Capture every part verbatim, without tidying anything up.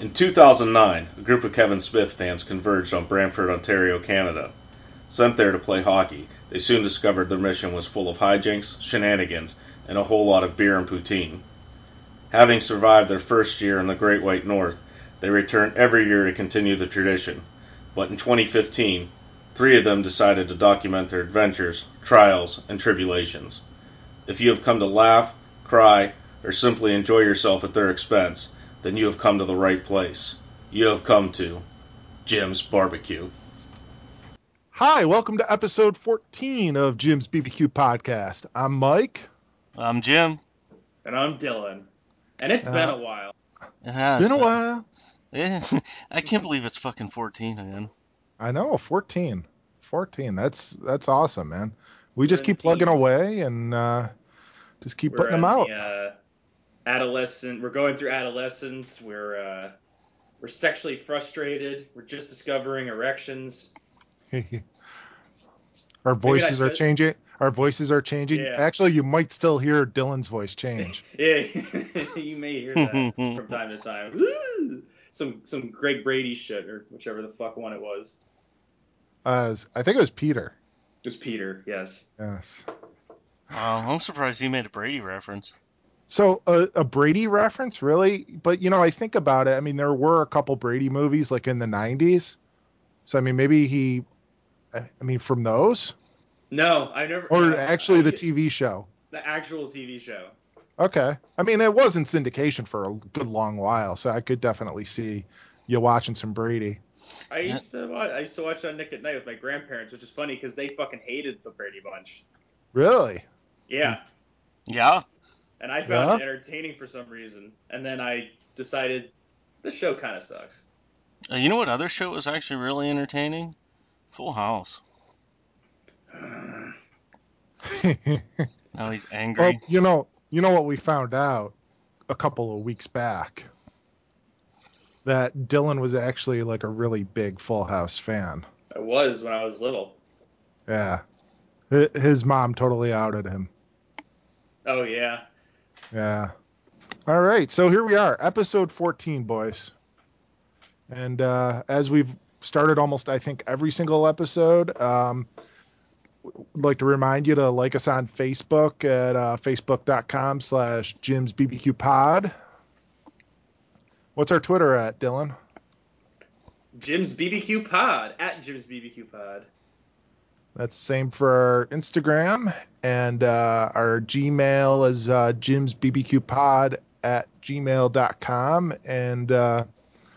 In two thousand nine, a group of Kevin Smith fans converged on Brantford, Ontario, Canada. Sent there to play hockey, they soon discovered their mission was full of hijinks, shenanigans, and a whole lot of beer and poutine. Having survived their first year in the Great White North, they returned every year to continue the tradition. But in twenty fifteen, three of them decided to document their adventures, trials, and tribulations. If you have come to laugh, cry, or simply enjoy yourself at their expense, then you have come to the right place. You have come to Jim's Barbecue. Hi, welcome to episode fourteen of Jim's B B Q podcast. I'm Mike. I'm Jim. And I'm Dylan. And it's Uh, been a while. It has. It's been a while. Yeah, I can't believe it's fucking fourteen again. I know, fourteen. fourteen. That's that's awesome, man. We We're just in the keep plugging teens. away and uh, just keep We're putting them in out. the uh, adolescent. We're going through adolescence. We're uh, we're sexually frustrated. We're just discovering erections. Our voices are just... changing. Our voices are changing. Yeah. Actually, you might still hear Dylan's voice change. Yeah, you may hear that from time to time. Woo! Some some Greg Brady shit or whichever the fuck one it was. Uh, I think it was Peter. It was Peter. Yes. Yes. Wow, I'm surprised he made a Brady reference. So uh, a Brady reference, really? But you know, I think about it. I mean, there were a couple Brady movies like in the nineties. So I mean, maybe he. I mean, from those? No, I never. Or no, actually I, the T V show? the actual T V show. Okay. I mean, it was in syndication for a good long while, so I could definitely see you watching some Brady. I used to watch, I used to watch on Nick at Night with my grandparents, which is funny because they fucking hated the Brady Bunch. Really? Yeah. Yeah. And I found Yeah? it entertaining for some reason. And then I decided this show kind of sucks. Uh, you know what other show was actually really entertaining? Full House. Now he's angry. Well, you know, you know what we found out a couple of weeks back? That Dylan was actually like a really big Full House fan. I was when I was little. Yeah. H- His mom totally outed him. Oh, yeah. Yeah. All right. So here we are, episode fourteen, boys. And uh, as we've started almost, I think, every single episode, um, would like to remind you to like us on Facebook at uh, facebook.com slash Jim's BBQ pod. What's our Twitter at, Dylan? Jim's B B Q Pod. At Jim's B B Q Pod. That's the same for our Instagram. And uh, our Gmail is uh, Jim's BBQ pod at gmail dot com. And uh,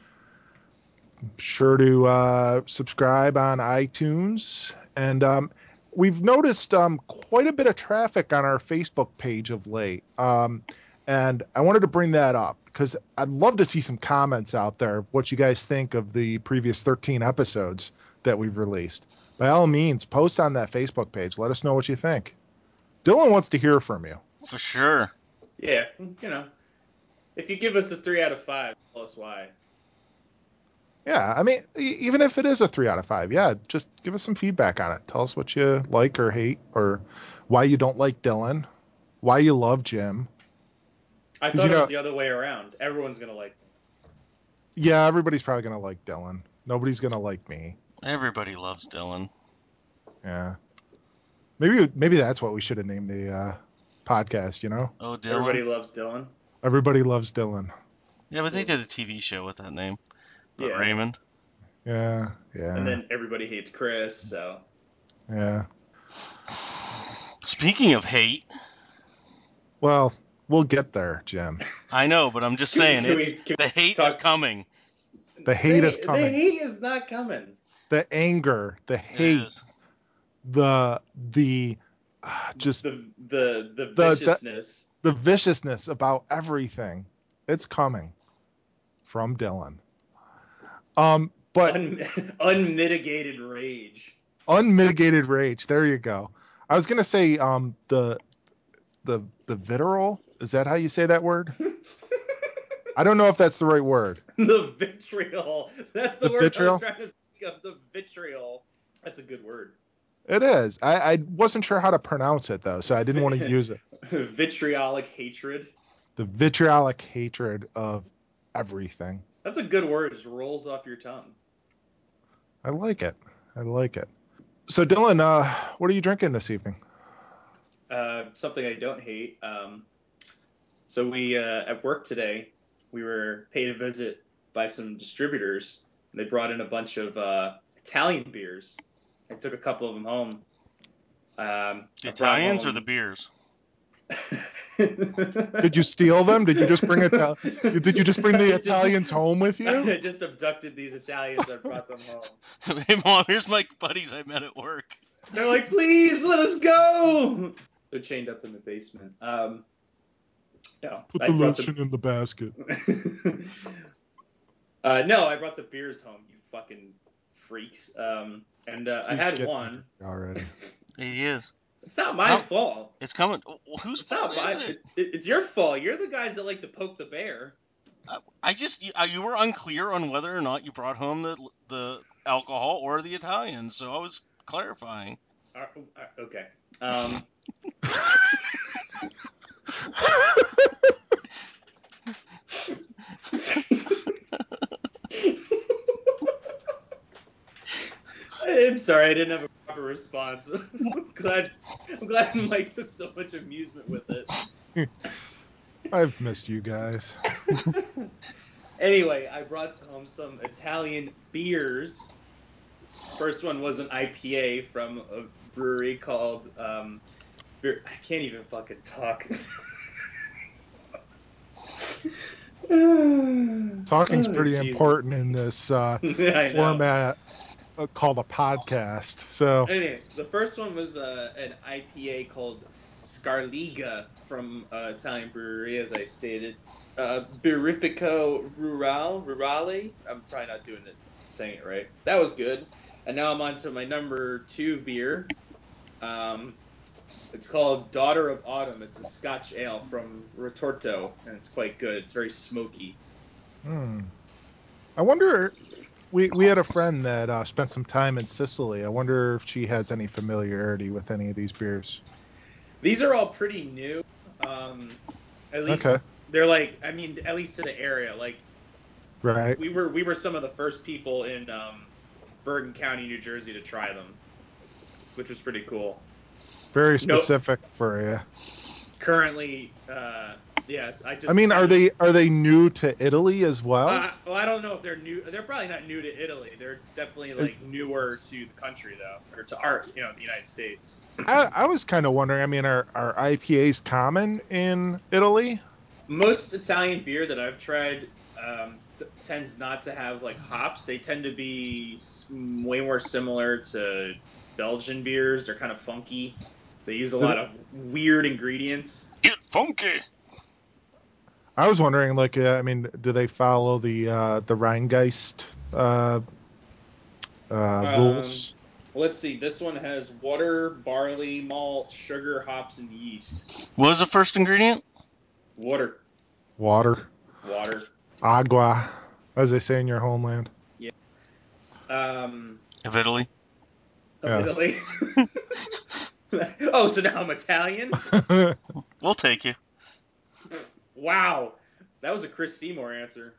sure to uh, subscribe on iTunes. And um, we've noticed um, quite a bit of traffic on our Facebook page of late. Um, and I wanted to bring that up because I'd love to see some comments out there, what you guys think of the previous thirteen episodes that we've released. By all means, post on that Facebook page. Let us know what you think. Dylan wants to hear from you. For sure. Yeah, you know. If you give us a three out of five, tell us why. Yeah, I mean, e- even if it is a three out of five, yeah, just give us some feedback on it. Tell us what you like or hate, or why you don't like Dylan, why you love Jim. I 'Cause, thought you it know, was the other way around. Everyone's going to like me. yeah, everybody's probably gonna like Dylan. Nobody's gonna like me. Everybody loves Dylan. Yeah, maybe maybe that's what we should have named the uh, podcast. You know, Oh, Dylan. Everybody loves Dylan. everybody loves Dylan. Yeah, but they did a T V show with that name. But Yeah. Raymond. Yeah, yeah, And then everybody hates Chris, so. yeah. Speaking of hate, Well, we'll get there, Jim. I know, but I'm just Can we- saying can it's we- can the hate talk- is coming. The hate the, is coming. The hate is not coming. The anger, the It hate, is. the the uh, just The the the the- viciousness. the viciousness about everything. It's coming from Dylan. Um, but Un, unmitigated rage. unmitigated rage. There you go. I was gonna say um the the the vitriol. Is that how you say that word? I don't know if that's the right word. The vitriol. That's the, The word vitriol? I was trying to think of. The vitriol. That's a good word. It is. I, I wasn't sure how to pronounce it though, so I didn't want to use it. Vitriolic hatred. The vitriolic hatred of everything. That's a good word. It just rolls off your tongue. I like it. I like it. So, Dylan, uh, what are you drinking this evening? Uh, something I don't hate. Um, so we uh, at work today, we were paid a visit by some distributors. And they brought in a bunch of uh, Italian beers. I took a couple of them home. Um, The I brought Italians or the home. beers? Did you steal them? Did you just bring Ital- Did you just bring the I just- Italians home with I you? just abducted these Italians and brought them home. Hey, Mom, here's my buddies I met at work. They're like, please let us go. They're chained up in the basement. Um, no, Put I the brought lotion in the basket. uh, no, I brought the beers home. You fucking freaks. Um, and uh, I He's had getting one. angry already. He is. It's not my How- fault. It's coming. Who's It's not my. it? It, it, it's your fault. You're the guys that like to poke the bear. I, I just you, you were unclear on whether or not you brought home the the alcohol or the Italians, so I was clarifying. Uh, uh, okay. Um, I'm sorry, I didn't have a proper response. I'm glad. I'm glad Mike took so much amusement with it. I've missed you guys. Anyway, I brought home some Italian beers. First one was an I P A from a brewery called. Um, Beer- I can't even fucking talk. Talking's Oh, pretty Jesus. important in this uh, I know. format uh, called a podcast. So, Anyway, the first one was uh, an I P A called Scarliga from uh, Italian brewery, as I stated. Uh, Birrifico Rural, Rurale. I'm probably not doing it, saying it right. That was good. And now I'm on to my number two beer. Um, it's called Daughter of Autumn. It's a Scotch ale from Retorto, and it's quite good. It's very smoky. hmm. I wonder. We we had a friend that uh, spent some time in Sicily. I wonder if she has any familiarity with any of these beers. These are all pretty new. Um, at least Okay, they're like, I mean, at least to the area. Like right. we were, we were some of the first people in um, Bergen County, New Jersey, to try them, which was pretty cool. Very No, specific for you. currently, uh, yes, I just. I mean, I are just, they are they new to Italy as well? Uh, well, I don't know if they're new. They're probably not new to Italy. They're definitely It, like newer to the country, though, or to our, you know, the United States. I, I was kind of wondering. I mean, are are I P As common in Italy? Most Italian beer that I've tried um, th- tends not to have like hops. They tend to be s- way more similar to Belgian beers. They're kind of funky. They use a Did lot it- of weird ingredients. Get funky. I was wondering, like, uh, I mean, do they follow the uh, the Rheingeist uh, uh, Um, rules? let's see. This one has water, barley, malt, sugar, hops, and yeast. What was the first ingredient? Water, Water, water. agua, as they say in your homeland. Yeah. Um, Of Italy. of Yes. Italy. Oh, so now I'm Italian? We'll take you. Wow. That was a Chris Seymour answer.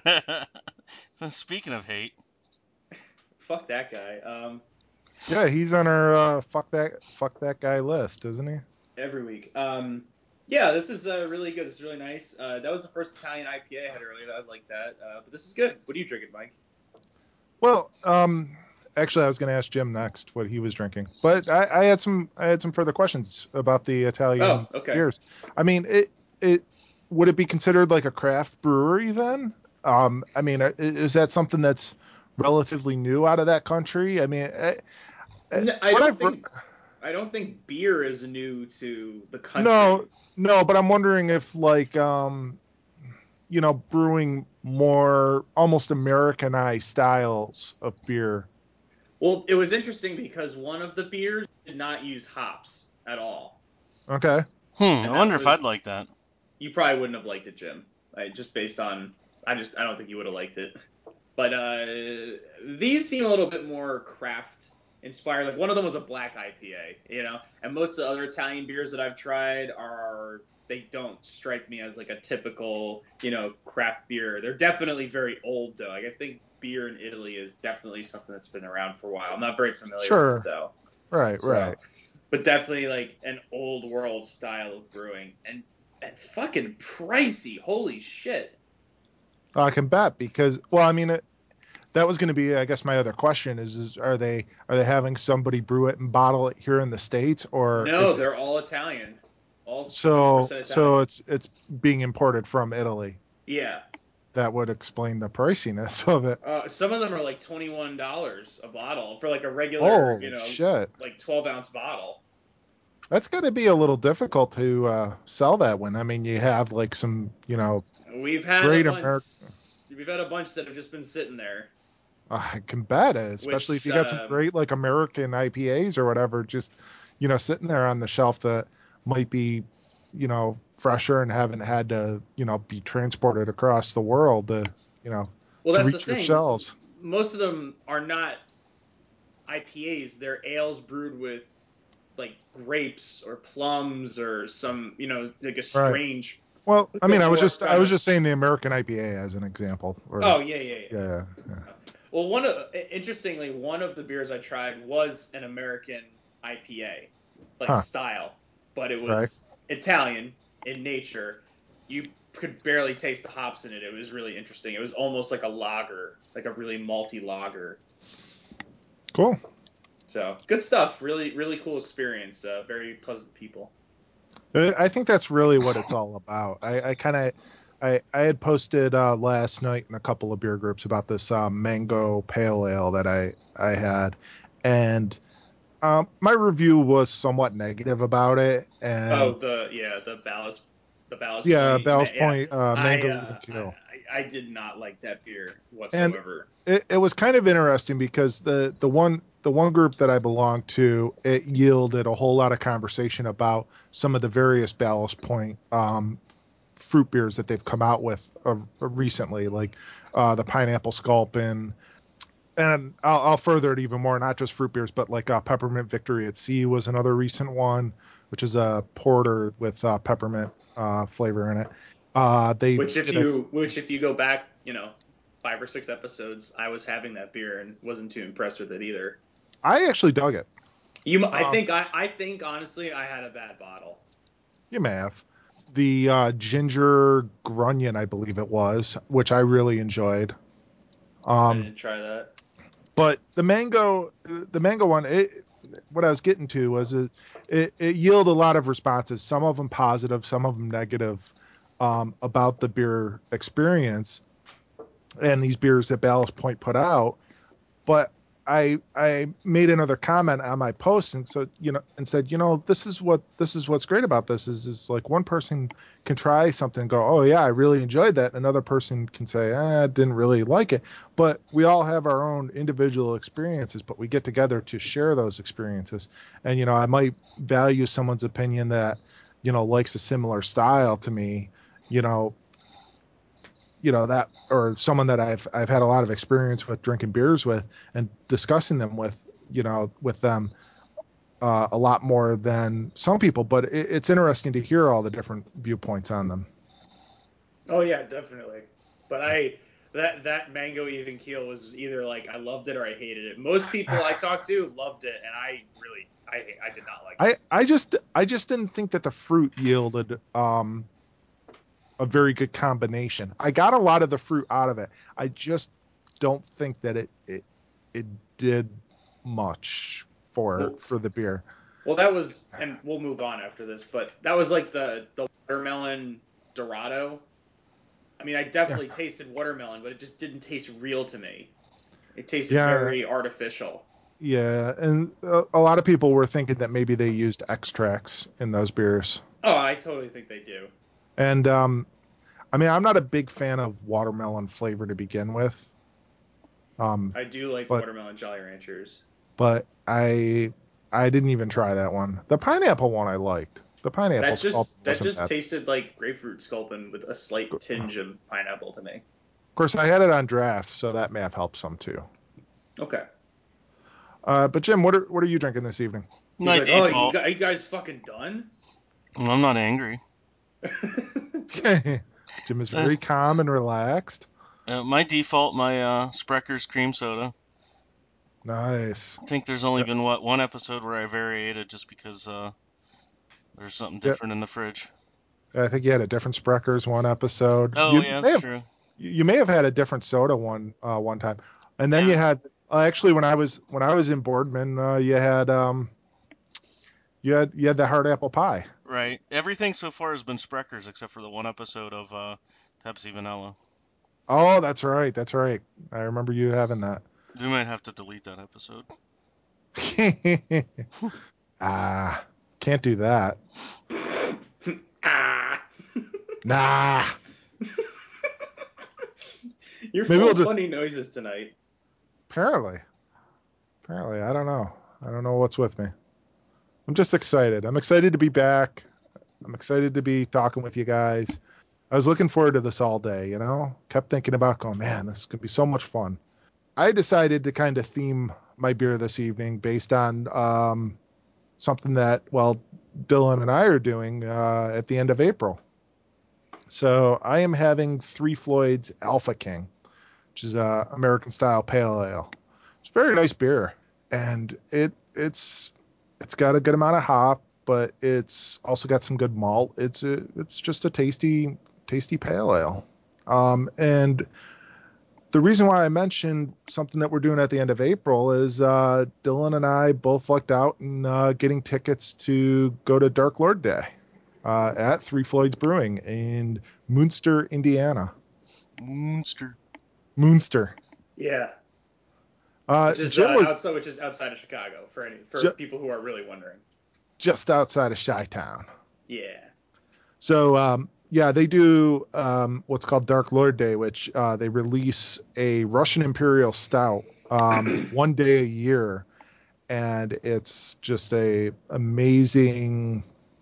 Speaking of hate, Fuck that guy. Um, Yeah, he's on our uh, fuck that fuck that guy list, isn't he? every week. Um, yeah, this is uh, really good. This is really nice. Uh, that was the first Italian I P A I had earlier. I like that. Uh, but this is good. What are you drinking, Mike? Well, um, actually, I was going to ask Jim next what he was drinking, but I, I had some I had some further questions about the Italian Oh, okay. beers. I mean, it it would it be considered like a craft brewery then? Um, I mean, i- is that something that's relatively new out of that country? I mean, I, I, No, I what don't I've re- think I don't think beer is new to the country. no no, but I'm wondering if like um, you know, brewing more almost Americanized styles of beer. Well, it was interesting because one of the beers did not use hops at all, Okay. hmm, and I that wonder if was I'd like that. you probably wouldn't have liked it, Jim. Like, just based on I just I don't think you would have liked it. But uh, these seem a little bit more craft inspired. Like one of them was a black I P A, you know, and most of the other Italian beers that I've tried are they don't strike me as like a typical, you know, craft beer. They're definitely very old though. Like I think beer in Italy is definitely something that's been around for a while. I'm not very familiar with Sure. it though. Right, So, right. but definitely like an old world style of brewing and and fucking pricey. Holy shit. I can bet because, well, I mean, it, that was going to be, I guess, my other question is, is, are they are they having somebody brew it and bottle it here in the States, or No, is it they're all Italian. All one hundred so percent so Italian. it's it's being imported from Italy? Yeah. That would explain the priciness of it. Uh, some of them are like twenty-one dollars a bottle for like a regular, you Holy know, shit. like twelve ounce bottle. That's going to be a little difficult to uh, sell that one. I mean, you have like some, you know, We've had a great bunch. American. We've had a bunch that have just been sitting there. I can bet it, especially if Which, you got some um, great like American I P As or whatever, just, you know, sitting there on the shelf that might be, you know, fresher and haven't had to, you know, be transported across the world to, you know, well, to that's the reach your thing. shelves. Most of them are not I P As. They're ales brewed with like grapes or plums or some, you know, like a Right. strange, Well, I the mean, I was more just I kind was of. just saying the American I P A as an example. Or Oh yeah, yeah, yeah. yeah, yeah. Well, one of interestingly, one of the beers I tried was an American I P A, like Huh. style, but it Right. was Italian in nature. You could barely taste the hops in it. It was really interesting. It was almost like a lager, like a really malty lager. Cool. So good stuff. Really, really cool experience. Uh, very pleasant people. I think that's really what it's all about. I, I kind of, I, I had posted uh, last night in a couple of beer groups about this uh, mango pale ale that I, I had, and um, my review was somewhat negative about it. And Oh, the yeah, the ballast, the ballast yeah, point. Ballast Yeah, Point uh, I, mango uh, even keel. I, I did not like that beer And whatsoever. it, it was kind of interesting because the the one the one group that I belonged to, it yielded a whole lot of conversation about some of the various Ballast Point um, fruit beers that they've come out with uh, recently, like uh, the pineapple sculpin. And I'll, I'll further it even more, not just fruit beers, but like uh, peppermint victory at sea was another recent one, which is a porter with uh, peppermint uh, flavor in it. Uh, they Which if did a, you which if you go back, you know, five or six episodes, I was having that beer and wasn't too impressed with it either. I actually dug it. You, I Um, think I, I think honestly, I had a bad bottle. you may have. The uh, ginger grunion, I believe it was, which I really enjoyed. I Um, didn't try that. but the mango, the mango one, it, what I was getting to was it, it, it yielded a lot of responses, some of them positive, some of them negative, um, about the beer experience and these beers that Ballast Point put out. But I I made another comment on my post and so you know and said, you know, this is what this is what's great about this is is like one person can try something and go, oh yeah, I really enjoyed that. Another person can say, eh, I didn't really like it. But we all have our own individual experiences, but we get together to share those experiences. And you know, I might value someone's opinion that, you know, likes a similar style to me, you know, you know that or someone that I've I've had a lot of experience with drinking beers with and discussing them with you know with them uh, a lot more than some people, but it, it's interesting to hear all the different viewpoints on them. Oh yeah, definitely. But I that that mango even keel was either like I loved it or I hated it. Most people I talked to loved it, and I really I I did not like I it. I just I just didn't think that the fruit yielded um, a very good combination. I got a lot of the fruit out of it. I just don't think that it it it did much for Well, for the beer. well, that was, and we'll move on after this, but that was like the the watermelon Dorado. I mean, I Yeah, definitely tasted watermelon, but it just didn't taste real to me. It tasted yeah. very artificial. Yeah, and a, a lot of people were thinking that maybe they used extracts in those beers. Oh, I totally think they do. And um, I mean, I'm not a big fan of watermelon flavor to begin with. Um, I do like but watermelon Jolly Ranchers. but I I didn't even try that one. The pineapple one I liked. The pineapple That sculpin just that wasn't just bad. tasted like grapefruit sculpin with a slight Of tinge of pineapple to me. course, I had it on draft, so that may have helped some too. Okay. Uh, but Jim, what are what are you drinking this evening? He's Night like, oh, eight you ball. guys, you guys fucking done? I'm not angry. Jim is very calm and relaxed. Uh, my default, my uh, Sprecher's cream soda. Nice. I think there's only Yep. been what one episode where I variated just because uh, there's something Yep. different in the fridge. I think you had a different Spreckers one episode. Oh You yeah, may that's have true. you may have had a different soda one uh, one time, and then Yeah. you had uh, actually when I was when I was in Boardman, uh, you had um you had you had the hard apple pie. Right. Everything so far has been Sprecher's except for the one episode of uh, Pepsi Vanilla. Oh, that's right, that's right. I remember you having that. We might have to delete that episode. Ah, can't do that. Ah. Nah. You're Maybe full we'll of just funny noises tonight. apparently. Apparently, I don't know. I don't know what's with me. I'm just excited. I'm excited to be back. I'm excited to be talking with you guys. I was looking forward to this all day, you know? Kept thinking about going, man, this could be so much fun. I decided to kind of theme my beer this evening based on um, something that, well, Dylan and I are doing uh, at the end of April. So I am having Three Floyd's Alpha King, which is a American style pale ale. It's a very nice beer, and it it's it's got a good amount of hop, but it's also got some good malt. It's a, it's just a tasty tasty pale ale. Um, and the reason why I mentioned something that we're doing at the end of April is uh, Dylan and I both lucked out in uh, getting tickets to go to Dark Lord Day uh, at Three Floyds Brewing in Munster, Indiana. Monster. Munster. Yeah. Uh, Which is Jim uh, was outside, which is outside of Chicago for any for ju- people who are really wondering. just outside of Chi-Town. Yeah. So um, yeah, they do um, what's called Dark Lord Day, which uh, they release a Russian Imperial Stout um, one day a year, and it's just a amazing,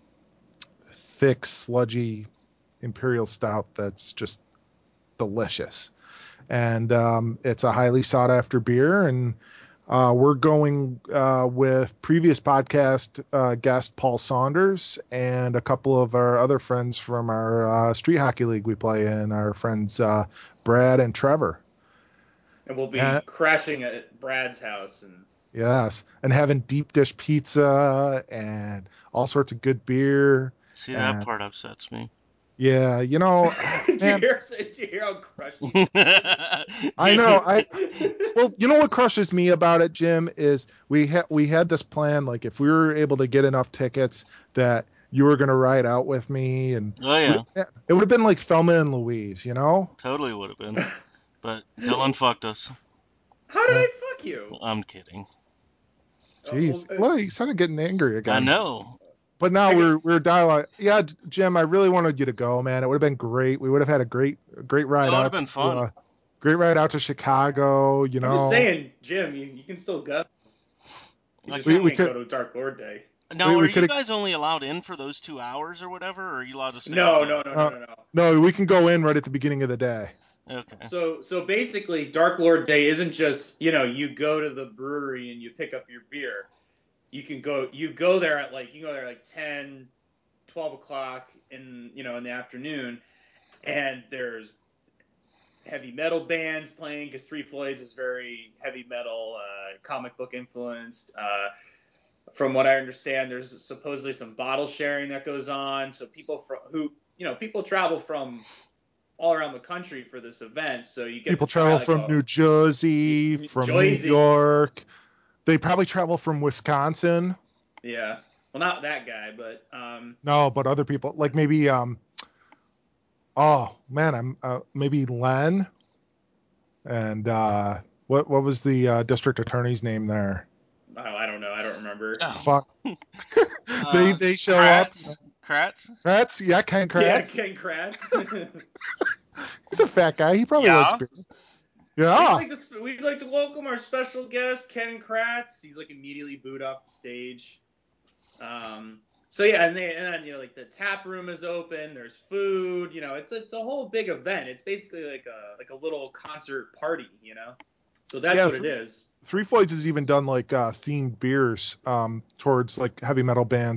thick, sludgy Imperial Stout that's just delicious. And um, it's a highly sought after beer. And uh, we're going uh, with previous podcast uh, guest Paul Saunders and a couple of our other friends from our uh, street hockey league we play in, our friends uh, Brad and Trevor. And we'll be And, crashing at Brad's house and yes, and having deep dish pizza and all sorts of good beer. See, that And part upsets me. yeah, you know, did you man, hear did you hear how crushed he said? I know. I well, you know what crushes me about it, Jim, is we had we had this plan. Like, if we were able to get enough tickets, that you were going to ride out with me, and Oh we, yeah, it would have been like Thelma and Louise, you know? totally would have been. But Dylan fucked us. How did Uh, I fuck you? I'm kidding. Uh, well, Jeez, uh, look, he started getting angry I again. know. But now I get, we're we're dialogue. Yeah, Jim, I really wanted you to go, man. It would have been great. We would have had a great great ride That would have out been to fun. uh, great ride out to Chicago. You I'm just know, saying, Jim, you, you can still go. You I just we can't. we can't go could to Dark Lord Day. we, Now, are we you could guys only allowed in for those two hours or whatever, or are you allowed to stay No, all no, night? no, no, uh, no, no. no, we can go in right at the beginning of the day. Okay. So, so basically, Dark Lord Day isn't just, you know, you go to the brewery and you pick up your beer. You can go, you go there at like, you go there like ten, twelve o'clock in, you know, in the afternoon, and there's heavy metal bands playing because Three Floyds is very heavy metal, uh, comic book influenced. Uh, from what I understand, there's supposedly some bottle sharing that goes on. So people from who, you know, people travel from all around the country for this event. So you get to People try travel like from a New Jersey, from New Joyzy. York. They probably travel from Wisconsin. Yeah. Well, not that guy, but um, No, but other people, like maybe um oh man, I'm uh, maybe Len and uh what what was the uh, district attorney's name there? oh, I don't know. I don't remember. Oh. Fuck. they Uh, they show up. Kratz. Kratz. Kratz, yeah, Ken Yeah, Kratz. Ken Kratz. He's a fat guy. He probably likes Yeah. beer. we'd Yeah. like to we'd like to welcome our special guest, Ken Kratz. He's like immediately booed off the stage. Um, so yeah, and, they, and then you know, like the tap room is open. There's food. You know, it's it's a whole big event. It's basically like a like a little concert party. You know, so that's Yeah, what th- it is. Three Floyds has even done like uh themed beers um towards like heavy metal bands.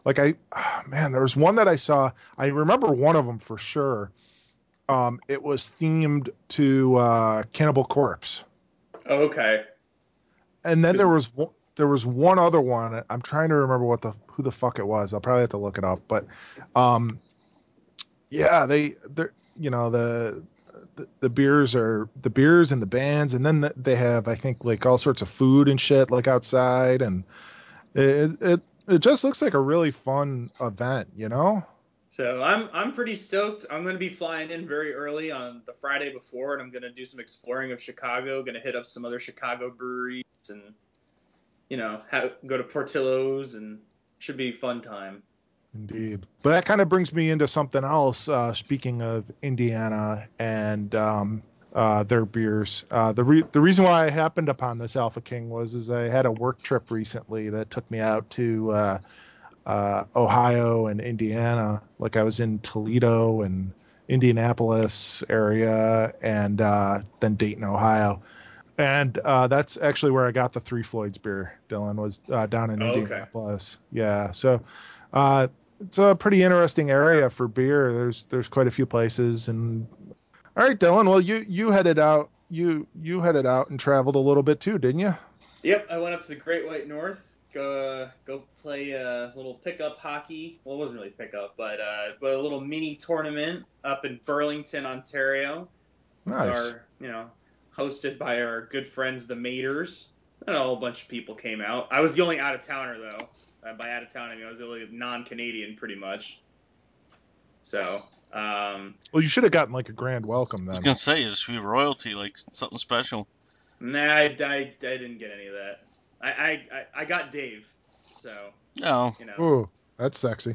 Like I, ah, man, there was one that I saw. I remember one of them for sure. Um, it was themed to uh, Cannibal Corpse, Okay. and then there 'Cause- was one- there was one other one. I'm trying to remember what the who the fuck it was. I'll probably have to look it up. But um, yeah, they they're you know the, the the beers are the beers and the bands, and then the, they have I think like all sorts of food and shit like outside, and it it it just looks like a really fun event, you know. So I'm I'm pretty stoked. I'm gonna be flying in very early on the Friday before, and I'm gonna do some exploring of Chicago. Gonna hit up some other Chicago breweries, and you know, have, go to Portillo's, and should be a fun time. Indeed. But that kind of brings me into something else. Uh, speaking of Indiana and um, uh, their beers, uh, the re- the reason why I happened upon this Alpha King was is I had a work trip recently that took me out to uh, uh, Ohio and Indiana. Like I was in Toledo and Indianapolis area, and uh, then Dayton, Ohio. And uh, that's actually where I got the Three Floyds beer. Dylan was uh, down in Oh, okay. Indianapolis. Yeah, so uh, it's a pretty interesting area for beer. There's there's quite a few places. And all right, Dylan. Well, you you headed out. You you headed out and traveled a little bit too, didn't you? Yep, I went up to the Great White North. Go uh, go play a little pickup hockey. Well, it wasn't really pickup, but uh, but a little mini tournament up in Burlington, Ontario. With Nice. our, you know, hosted by our good friends, the Maters. And a whole bunch of people came out. I was the only out of towner though. Uh, by out of town, I mean I was the only non-Canadian, pretty much. So, um, Well, you should have gotten like a grand welcome I was then. gonna say, it should be royalty, like something special. nah, I, I, I didn't get any of that. I, I, I, I got Dave. So, Oh, you know, Ooh, that's sexy.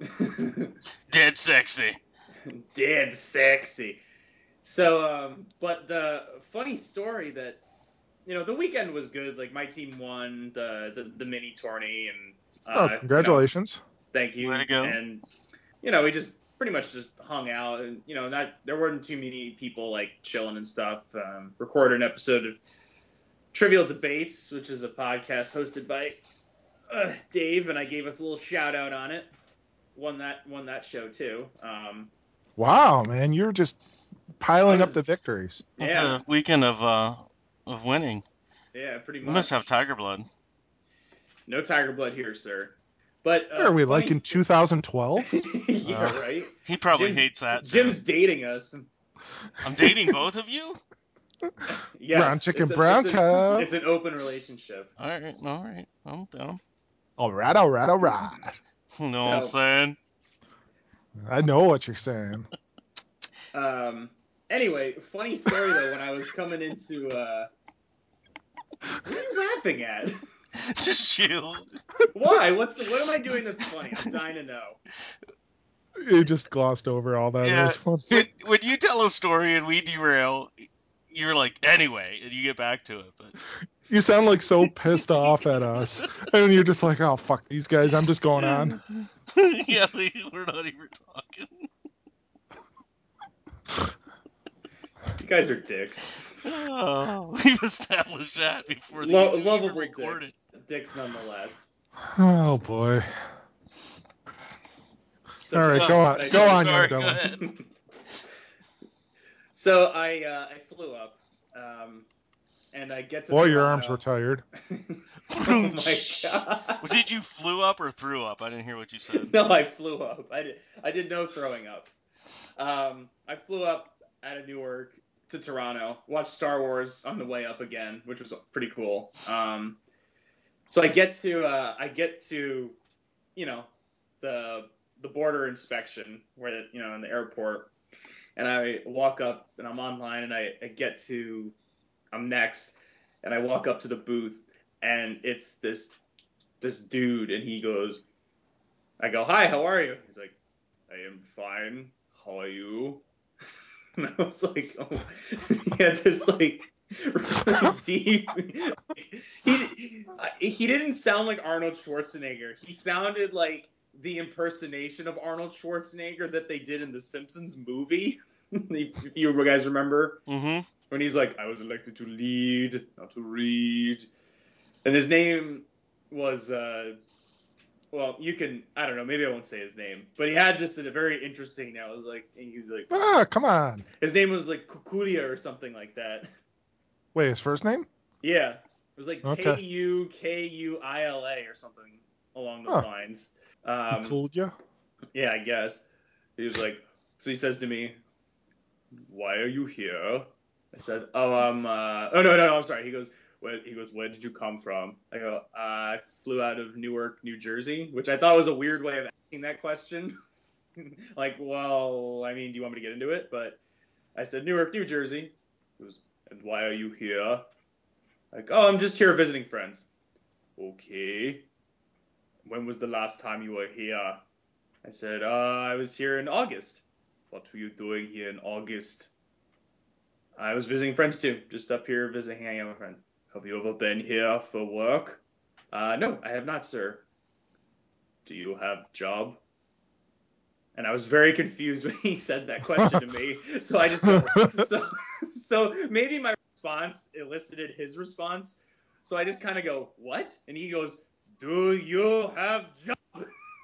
dead sexy. dead sexy. So, um, but the funny story that you know the weekend was good. Like my team won the the, the mini tourney, and Oh, uh, you know, congratulations. thank Way you. to go. And you know, we just pretty much just hung out, and you know, not there weren't too many people like chilling and stuff. Um, recorded an episode of Trivial Debates, which is a podcast hosted by uh, Dave, and I gave us a little shout out on it. Won that won that show too. Um, Wow, man, you're just I piling up was the victories. It's yeah a weekend of uh of winning. yeah pretty You must have much. tiger blood. No tiger blood here, sir. But Where uh, are we, like funny, in two thousand twelve? yeah, Uh, right. he probably Jim's hates that too. Jim's dating us. I'm dating both of you. Brown Yes, chicken, it's a brown it's an cow. it's an open relationship. All right, all right, I'm down. All right, all right, all right. You know what I'm So, saying? I know what you're saying. um, anyway, funny story though. When I was coming into, uh, what are you laughing at? Just chill. Why? What's what am I doing that's funny? I'm dying to know. You just glossed over all that. It Yeah. was funny. When when you tell a story and we derail, you're like, anyway, and you get back to it. But You sound like so pissed off at us. And you're just like, oh, fuck these guys. I'm just going on. yeah, they- we're not even talking. You guys are dicks. Oh, we've established that before the Lo- you even lovable recorded. dicks. Dicks nonetheless. Oh, boy. So All can right, I? go on. Can I Go tell the on, young Sorry, story? go Dylan. ahead. So I uh, I flew up, um, and I get to Boy, your arms were Toronto. tired. Oh my god! Well, did you flew up or threw up? I didn't hear what you said. No, I flew up. I did. I did no throwing up. Um, I flew up out of Newark to Toronto. Watched Star Wars on the way up again, which was pretty cool. Um, so I get to uh, I get to you know the the border inspection where you know in the airport, and I walk up and I'm online and I, I get to I'm next, and I walk up to the booth and it's this this dude and he goes, I go, hi, how are you? He's like, I am fine. How are you? And I was like, oh, he had this like really deep. He he didn't sound like Arnold Schwarzenegger. He sounded like the impersonation of Arnold Schwarzenegger that they did in the Simpsons movie. If you guys remember, Mm-hmm. when he's like, I was elected to lead, not to read. And his name was uh, well, you can. I don't know. Maybe I won't say his name, but he had just a very interesting name. It was like he was like Ah, come on. his name was like Kukulia or something like that. Wait, his first name? Yeah, it was like Okay. K U K U I L A or something along those Huh. lines. He Um, cooled you? yeah, I guess. He was like, so he says to me, "Why are you here?" I said, "Oh, I'm. Uh... Oh no, no, no. I'm sorry." He goes, "Where?" He goes, "Where did you come from?" I go, uh, "I flew out of Newark, New Jersey," which I thought was a weird way of asking that question. Like, well, I mean, do you want me to get into it? But I said, "Newark, New Jersey." He goes, "And why are you here?" Like, "Oh, I'm just here visiting friends." Okay. When was the last time you were here? I said, uh, I was here in August. What were you doing here in August? I was visiting friends too, just up here visiting, hanging out with friends. Have you ever been here for work? Uh, no, I have not, sir. Do you have job? And I was very confused when he said that question to me. So I just go, so, so maybe my response elicited his response. So I just kind of go, what? And he goes, do you have job?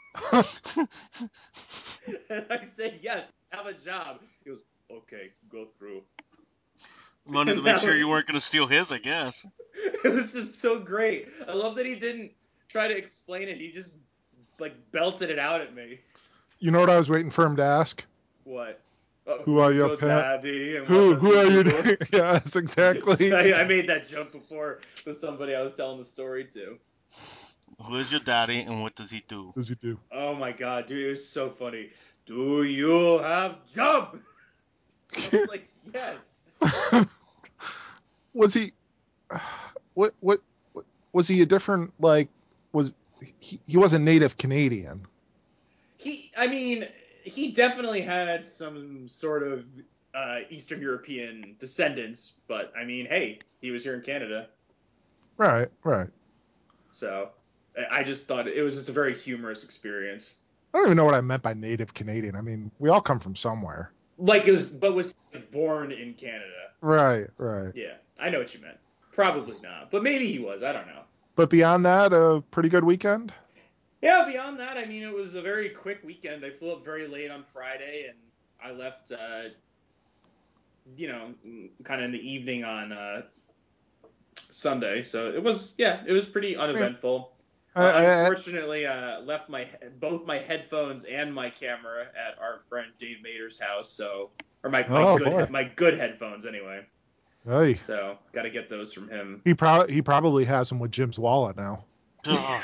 And I said, yes, I have a job. He goes, okay, go through. Wanted to And make that sure was- you weren't going to steal his, I guess. It was just so great. I love that he didn't try to explain it. He just like belted it out at me. You know what I was waiting for him to ask? What? Uh, Who are who's you, your Pat? daddy and what Who does who he are do? you? Yes, exactly. I, I made that joke before with somebody I was telling the story to. Who is your daddy and what does he do? What does he do? Oh my god, dude, it was so funny. Do you have job? I was like, yes. Was he? What what what- was he a different like? Was he? He wasn't native Canadian. He, I mean, he definitely had some sort of uh, Eastern European descendants, but I mean, hey, he was here in Canada, Right, right. so I- I just thought it was just a very humorous experience. I don't even know what I meant by native Canadian. I mean, we all come from somewhere. Like, it was, but was born in Canada. Right, right. Yeah, I know what you meant. Probably not, but maybe he was. I don't know. But beyond that, a pretty good weekend. Yeah, beyond that, I mean, it was a very quick weekend. I flew up very late on Friday, and I left, uh, you know, kind of in the evening on uh, Sunday. So it was, yeah, it was pretty I mean, uneventful. I, Uh, I, unfortunately, uh, left my both my headphones and my camera at our friend Dave Mater's house. So, or my, my oh good boy, my good headphones anyway. hey, So got to get those from him. he probably he probably has them with Jim's wallet now. Ugh,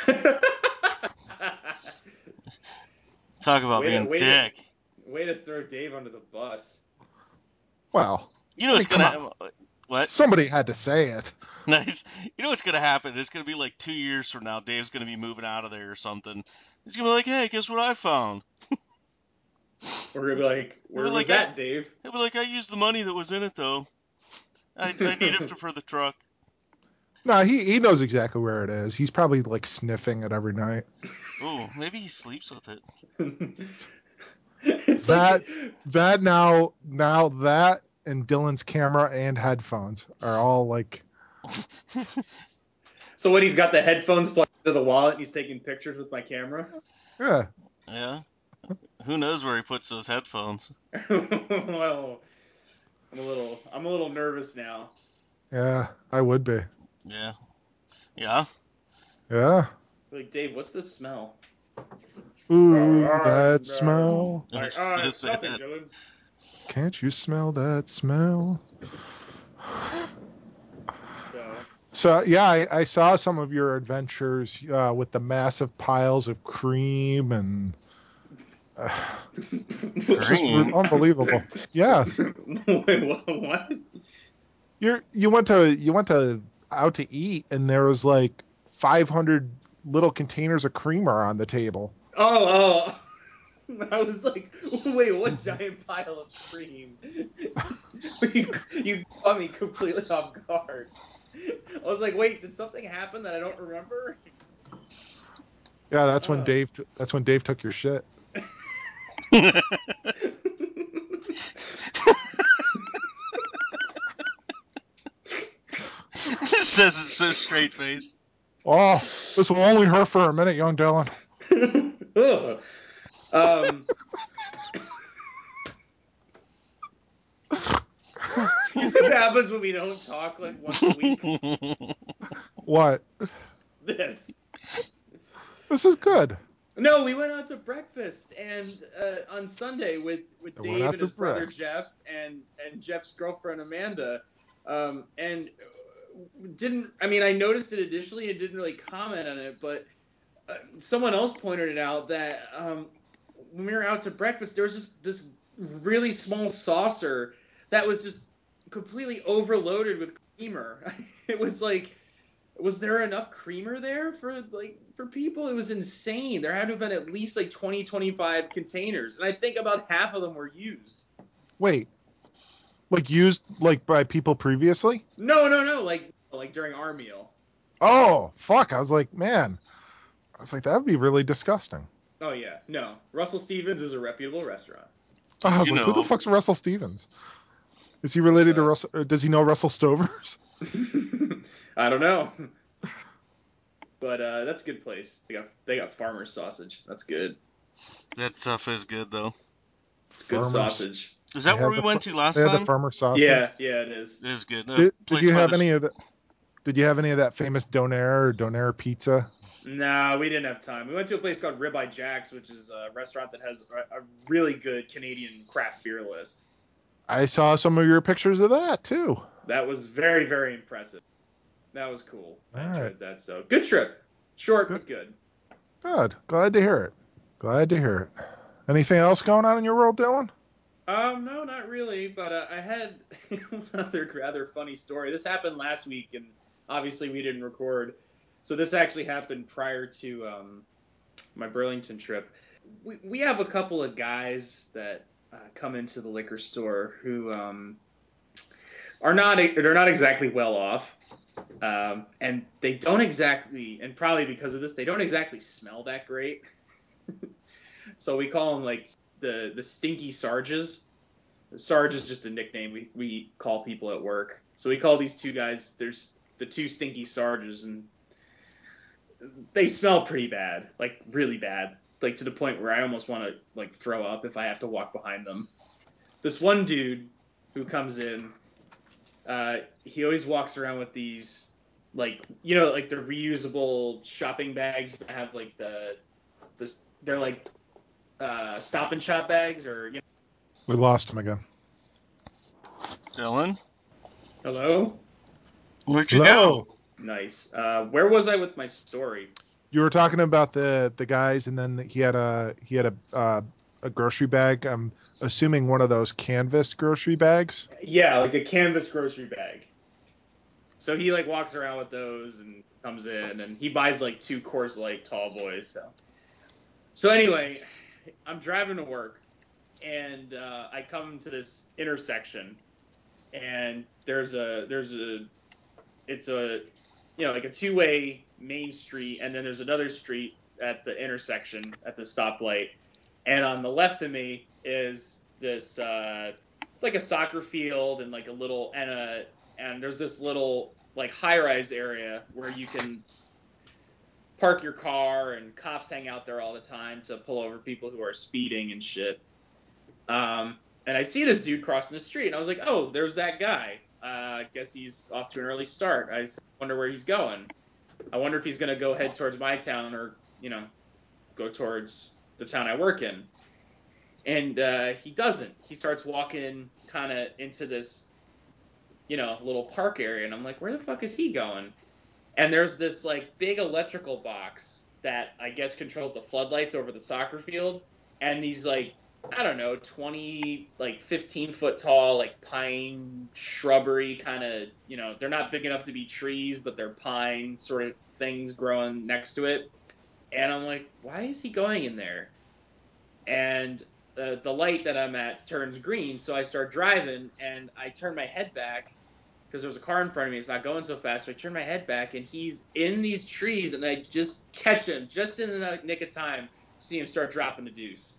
talk about way to being way to dick. way to throw Dave under the bus. Well, You know I what's mean, come gonna on, what? somebody had to say it. Nice. You know what's gonna happen? It's gonna be like two years from now. Dave's gonna be moving out of there or something. He's gonna be like, "Hey, guess what I found?" We're gonna be like, He'll where be was like, "I," that, Dave? he'll be like, "I used the money that was in it though. I I need it for the truck." No, he he knows exactly where it is. He's probably like sniffing it every night. Ooh, maybe he sleeps with it. It's That like that now now that and Dylan's camera and headphones are all like so when he's got the headphones plugged into the wallet and he's taking pictures with my camera. yeah. Yeah. Who knows where he puts those headphones? Well, I'm a little I'm a little nervous now. Yeah, I would be. Yeah. Yeah. Yeah. Like, Dave, what's the smell? Ooh, that smell. I Like, was ah, gonna it's say nothing, that. Dylan. Can't you smell that smell? So So yeah, I, I saw some of your adventures uh, with the massive piles of cream and uh, it's just Cream? unbelievable. Yes, Wait, what? what? you're you went to you went to out to eat and there was like five hundred little containers of creamer on the table. Oh, oh. I was like, wait, what giant pile of cream? you you caught me completely off guard. I was like, wait, did something happen that I don't remember? Yeah, that's when Oh. Dave t- that's when Dave took your shit. Says it so straight face. Oh, this will only hurt for a minute, young Dylan. Ugh. Um, you see what happens when we don't talk like once a week? What? This. This is good. No, we went out to breakfast and uh, on Sunday with with I went Dave out and to his brother breakfast. Jeff and and Jeff's girlfriend Amanda. Um, and didn't I mean I noticed it initially and didn't really comment on it, but uh, someone else pointed it out that um, when we were out to breakfast, there was just this really small saucer that was just completely overloaded with creamer. It was like, was there enough creamer there for like for people? It was insane. There had to have been at least like twenty, twenty-five containers, and I think about half of them were used. Wait, like used like by people previously? No, no, no, like like during our meal. Oh, fuck. I was like, man. I was like, that would be really disgusting. Oh yeah, no. Russell Stevens is a reputable restaurant. I was You like, who the know. fuck's Russell Stevens? Is he related to So Russell? Or does he know Russell Stovers? I don't know. But uh, that's a good place. They got they got farmer sausage. That's good. That stuff is good though. It's good Farmers. sausage. Is They that where had we the went far- to they last had the time? farmer sausage. Yeah, yeah, it is. It is good. The Did, did place you by have the- any of the? Did you have any of that famous Donair or Donair pizza? Nah, we didn't have time. We went to a place called Ribeye Jack's, which is a restaurant that has a, a really good Canadian craft beer list. I saw some of your pictures of that too. That was very, very impressive. That was cool. I All enjoyed right, that. So good trip. Short good, but good. good. Glad to hear it. Glad to hear it. Anything else going on in your world, Dylan? Um, no, not really. But uh, I had another rather funny story. This happened last week, and obviously we didn't record. So this actually happened prior to um, my Burlington trip. We we have a couple of guys that uh, come into the liquor store who um, are not they're not exactly well off, um, and they don't exactly, and probably because of this, they don't exactly smell that great. So we call them like the the stinky Sarges. Sarge is just a nickname we, we call people at work. So we call these two guys, there's the two stinky Sarges, and they smell pretty bad, like really bad, like to the point where I almost want to like throw up if I have to walk behind them. This one dude who comes in, uh, he always walks around with these like you know like the reusable shopping bags that have like the this they're like uh, stop and shop bags or you know. We lost him again. Dylan, Hello. where'd you Hello. go? Nice. Uh, where was I with my story? You were talking about the the guys, and then he had a he had a uh, a grocery bag. I'm assuming one of those canvas grocery bags. Yeah, like a canvas grocery bag. So he like walks around with those and comes in and he buys like two Coors Light tall boys. So so anyway, I'm driving to work and uh, I come to this intersection and there's a there's a it's a you know like a two way main street and then there's another street at the intersection at the stoplight and on the left of me is this uh, like a soccer field and like a little and a and there's this little like high rise area where you can park your car and cops hang out there all the time to pull over people who are speeding and shit. Um, and I see this dude crossing the street and I was like, oh, there's that guy. Uh, I guess he's off to an early start. I wonder where he's going. I wonder if he's gonna go head towards my town or you know go towards the town I work in. And uh, he doesn't. He starts walking kind of into this, you know, little park area, and I'm like, where the fuck is he going? And there's this like big electrical box that I guess controls the floodlights over the soccer field, and these like I don't know, twenty like fifteen foot tall like pine shrubbery kind of, you know, they're not big enough to be trees, but they're pine sort of things growing next to it. And I'm like, why is he going in there? And uh, the light that I'm at turns green, so I start driving, and I turn my head back because there's a car in front of me. It's not going so fast. So I turn my head back, and he's in these trees, and I just catch him just in the nick of time. See him start dropping the deuce,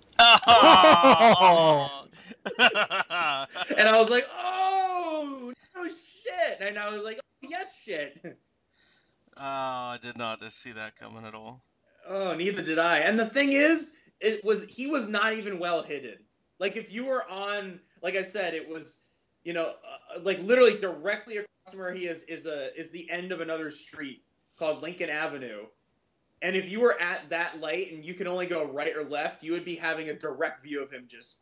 Oh, Oh! and I was like, "Oh no, shit!" And I was like, "Oh yes, shit." Oh, I did not see that coming at all. Oh, neither did I. And the thing is, it was he was not even well hidden. Like if you were on, like I said, it was, you know, uh, like literally directly across from where he is is a is the end of another street called Lincoln Avenue. And if you were at that light and you could only go right or left, you would be having a direct view of him just.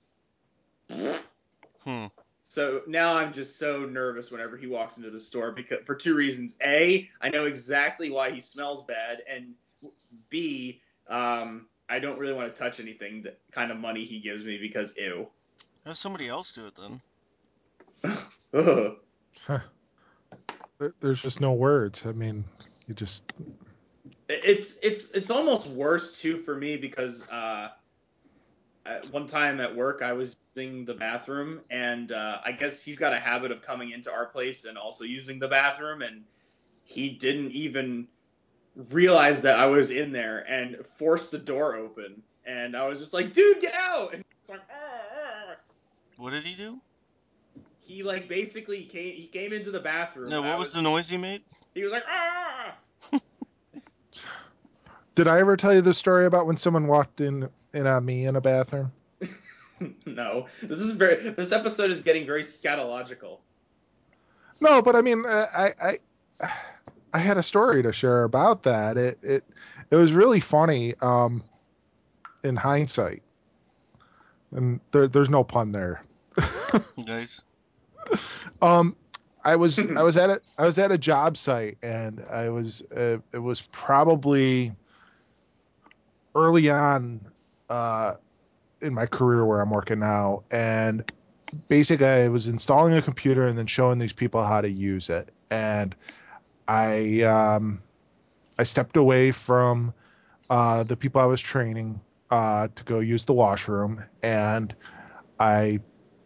Hmm. So now I'm just so nervous whenever he walks into the store because for two reasons. A, I know exactly why he smells bad, and B, um, I don't really want to touch anything that kind of money he gives me because ew. Have somebody else do it then. Ugh. There- There's just no words. I mean, you just It's it's it's almost worse too for me because uh, at one time at work I was using the bathroom and uh, I guess he's got a habit of coming into our place and also using the bathroom and he didn't even realize that I was in there and forced the door open and I was just like, dude, get out! And he's like, "Ah, ah." What did he do? He like basically came he came into the bathroom No, and I what was was the noise he made? he was like, ah. did I ever tell you the story about when someone walked in in on me in a bathroom? No, this is very. This episode is getting very scatological. No, but I mean, uh, I I I had a story to share about that. It it it was really funny um, in hindsight, and there, there's no pun there. Nice. Um, I was I was at a I was at a job site, and I was uh, it was probably early on uh, in my career where I'm working now, and basically I was installing a computer and then showing these people how to use it, and I um, I stepped away from uh, the people I was training uh, to go use the washroom, and I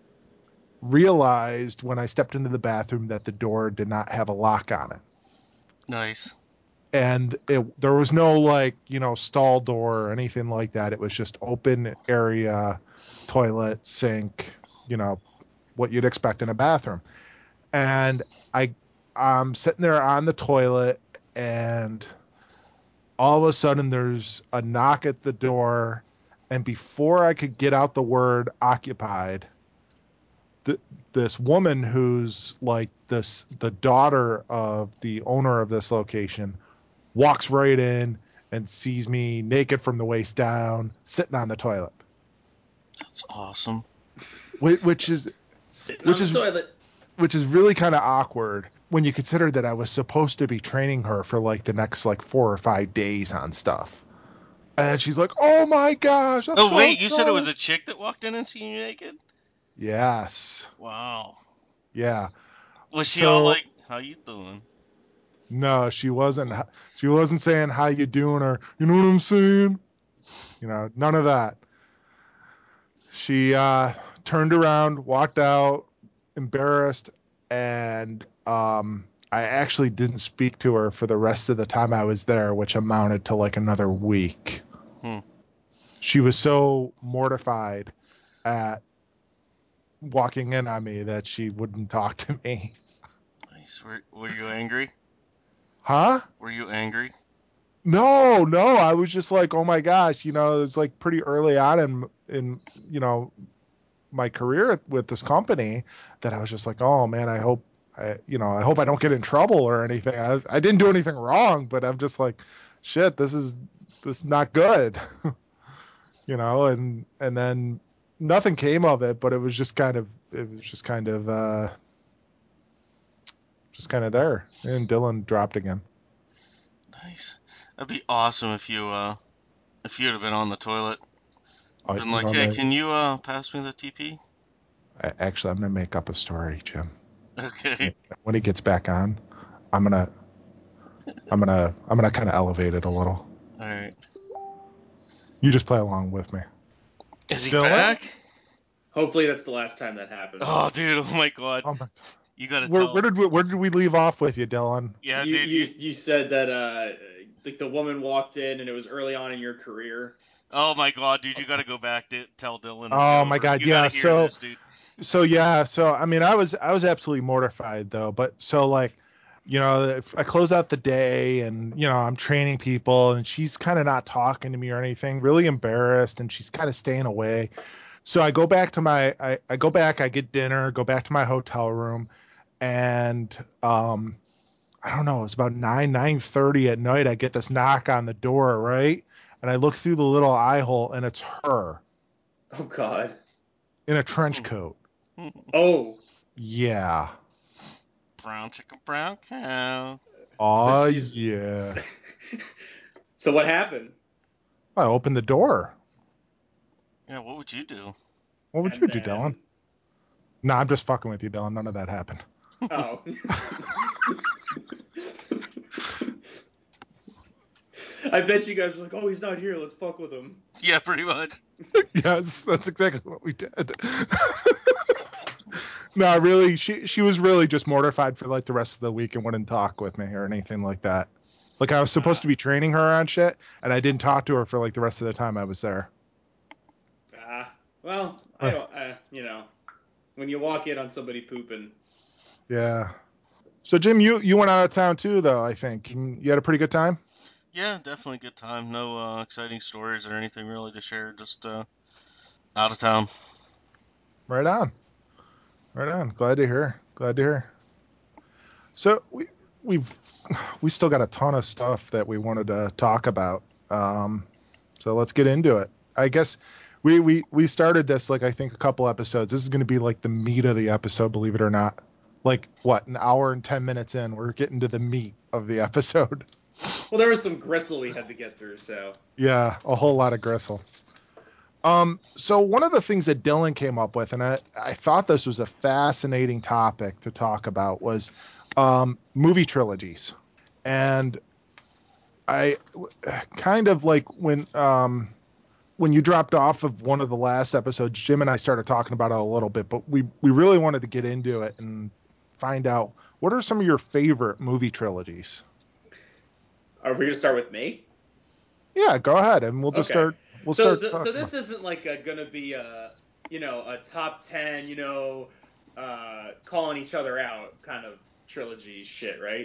realized when I stepped into the bathroom that the door did not have a lock on it. Nice. And it, there was no like, you know, stall door or anything like that. It was just open area, toilet, sink, you know, what you'd expect in a bathroom. And I, I'm sitting there on the toilet, and all of a sudden there's a knock at the door. And before I could get out the word occupied, th- this woman who's like this, the daughter of the owner of this location, walks right in and sees me naked from the waist down, sitting on the toilet, That's awesome. which, which is Sitting which on the is toilet. which is really kind of awkward when you consider that I was supposed to be training her for like the next like four or five days on stuff. And she's like, "Oh my gosh, I'm Oh so wait, you said it sorry." was a chick that walked in and seen you naked? Yes. Wow. Yeah. Was she all So like, "How you doing?" no, she wasn't. She wasn't saying how you doing or you know what I'm saying. You know, none of that. She uh, turned around, walked out, embarrassed, and um, I actually didn't speak to her for the rest of the time I was there, which amounted to like another week. Hmm. She was so mortified at walking in on me that she wouldn't talk to me. Nice. Were Were you angry? Huh? Were you angry? No, no. I was just like, oh my gosh, you know, it's like pretty early on in in you know my career with this company that I was just like, oh man, I hope I, you know, I hope I don't get in trouble or anything. I, I didn't do anything wrong, but I'm just like, shit, this is this is not good, you know. And and then nothing came of it, but it was just kind of it was just kind of uh, just kind of there. And Dylan dropped again. Nice. That'd be awesome if you uh if you'd have been on the toilet. I, Been you like, know, "Hey, I, can you uh pass me the T P?" I, actually, I'm gonna make up a story, Jim. Okay. When he gets back on, I'm gonna I'm gonna I'm gonna kind of elevate it a little. All right. You just play along with me. Is he Dylan? back? Hopefully that's the last time that happens. Oh, dude. Oh my God. Oh my You gotta Where, where tell. did we where did we leave off with you, Dylan? Yeah, You dude. you You. you said that uh like the woman walked in and it was early on in your career. Oh my God, dude. You gotta go back to tell Dylan and Oh go my over. God, You gotta yeah. hear So this, dude. so yeah, so I mean, I was I was absolutely mortified though. But so like, you know, if I close out the day and, you know, I'm training people and she's kind of not talking to me or anything, really embarrassed, and she's kind of staying away. So I go back to my, I, I go back, I get dinner, go back to my hotel room, and um, I don't know, it's about nine, nine thirty at night. I get this knock on the door, right? And I look through the little eye hole, and it's her Oh God. in a trench coat. Oh. Yeah. Brown chicken, brown cow. Oh, So she's. yeah. So what happened? I opened the door. Yeah, what would you do? What would And you do, Dylan? then. No, I'm just fucking with you, Dylan. None of that happened. Oh. I bet you guys were like, oh, he's not here. Let's fuck with him. Yeah, pretty much. Yes, that's exactly what we did. No, really, she she was really just mortified for like the rest of the week and wouldn't talk with me or anything like that. Like I was supposed Ah. to be training her on shit, and I didn't talk to her for like the rest of the time I was there. Ah. Well, I don't. Uh, you know, when you walk in on somebody pooping. Yeah. So Jim, you you went out of town too, though. I think you, you had a pretty good time. Yeah, definitely good time. No uh, exciting stories or anything really to share. Just uh, out of town. Right on. Right on. Glad to hear. Glad to hear. So we we've we still got a ton of stuff that we wanted to talk about. Um, so let's get into it. I guess we we we started this like I think a couple episodes. This is going to be like the meat of the episode, believe it or not. Like what, an hour and ten minutes in, we're getting to the meat of the episode. Well, there was some gristle we had to get through, so. Yeah, a whole lot of gristle. Um, so one of the things that Dylan came up with, and I, I thought this was a fascinating topic to talk about, was um, movie trilogies. And I kind of like when um, when you dropped off of one of the last episodes, Jim and I started talking about it a little bit, but we we really wanted to get into it and find out what are some of your favorite movie trilogies. Are we gonna start with me? Yeah, go ahead, and we'll just Okay. start. We'll So, start the, so talking this about. isn't like a, gonna be a, you know, a top ten, you know, uh, calling each other out kind of trilogy shit, right?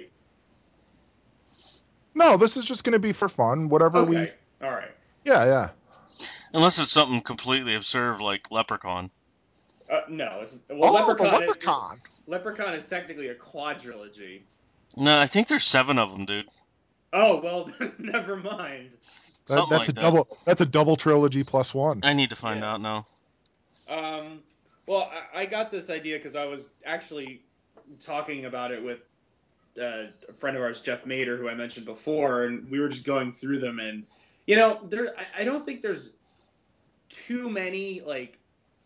No, this is just going to be for fun. Whatever we. Okay. All right. Yeah, yeah. Unless it's something completely absurd like Leprechaun. Uh, no, it's well, Oh, the Leprechaun. It, it, Leprechaun. Leprechaun is technically a quadrilogy. No, I think there's seven of them, dude. Oh well, never mind. That, Something that's a like that. double. That's a double trilogy plus one. I need to find Yeah. out now. Um. Well, I, I got this idea because I was actually talking about it with uh, a friend of ours, Jeff Mader, who I mentioned before, and we were just going through them, and you know, there I, I don't think there's too many like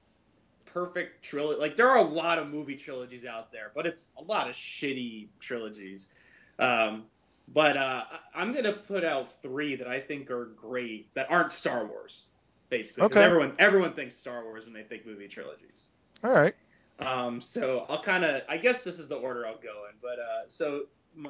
perfect trilogy. Like there are a lot of movie trilogies out there, but it's a lot of shitty trilogies. Um, but uh, I- I'm gonna put out three that I think are great that aren't Star Wars, basically, because Okay. everyone everyone thinks Star Wars when they think movie trilogies. All right. Um, so I'll kind of, I guess this is the order I'll go in. But uh, so m-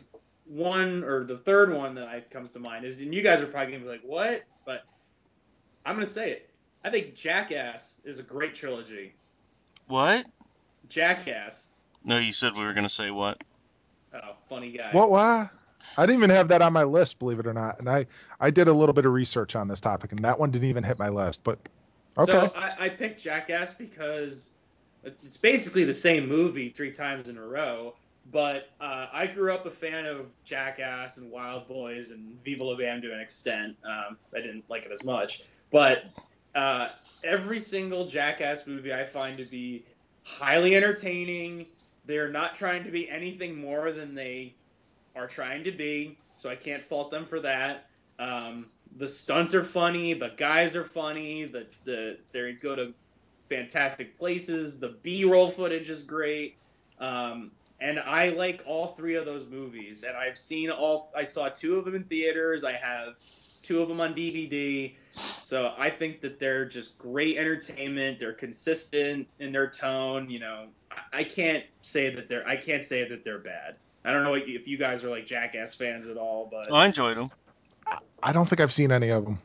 one or the third one that I, comes to mind is, and you guys are probably gonna be like, what? But I'm gonna say it. I think Jackass is a great trilogy. What? Jackass. No, you said we were gonna say what? Oh, funny guy. What? What? I didn't even have that on my list, believe it or not. And I I did a little bit of research on this topic, and that one didn't even hit my list. But okay. So I, I picked Jackass because it's basically the same movie three times in a row. But uh, I grew up a fan of Jackass and Wild Boys and Viva La Bam to an extent. Um, I didn't like it as much, but uh, every single Jackass movie I find to be highly entertaining. They're not trying to be anything more than they are trying to be, so I can't fault them for that. Um, the stunts are funny, the guys are funny, the the they go to fantastic places, the B-roll footage is great. Um, and I like all three of those movies, and I've seen all. I saw two of them in theaters. I have two of them on D V D. So I think that they're just great entertainment. They're consistent in their tone. You know, I, I can't say that they're. I can't say that they're bad. I don't know if you guys are like Jackass fans at all, Oh, but I enjoyed them. I don't think I've seen any of them.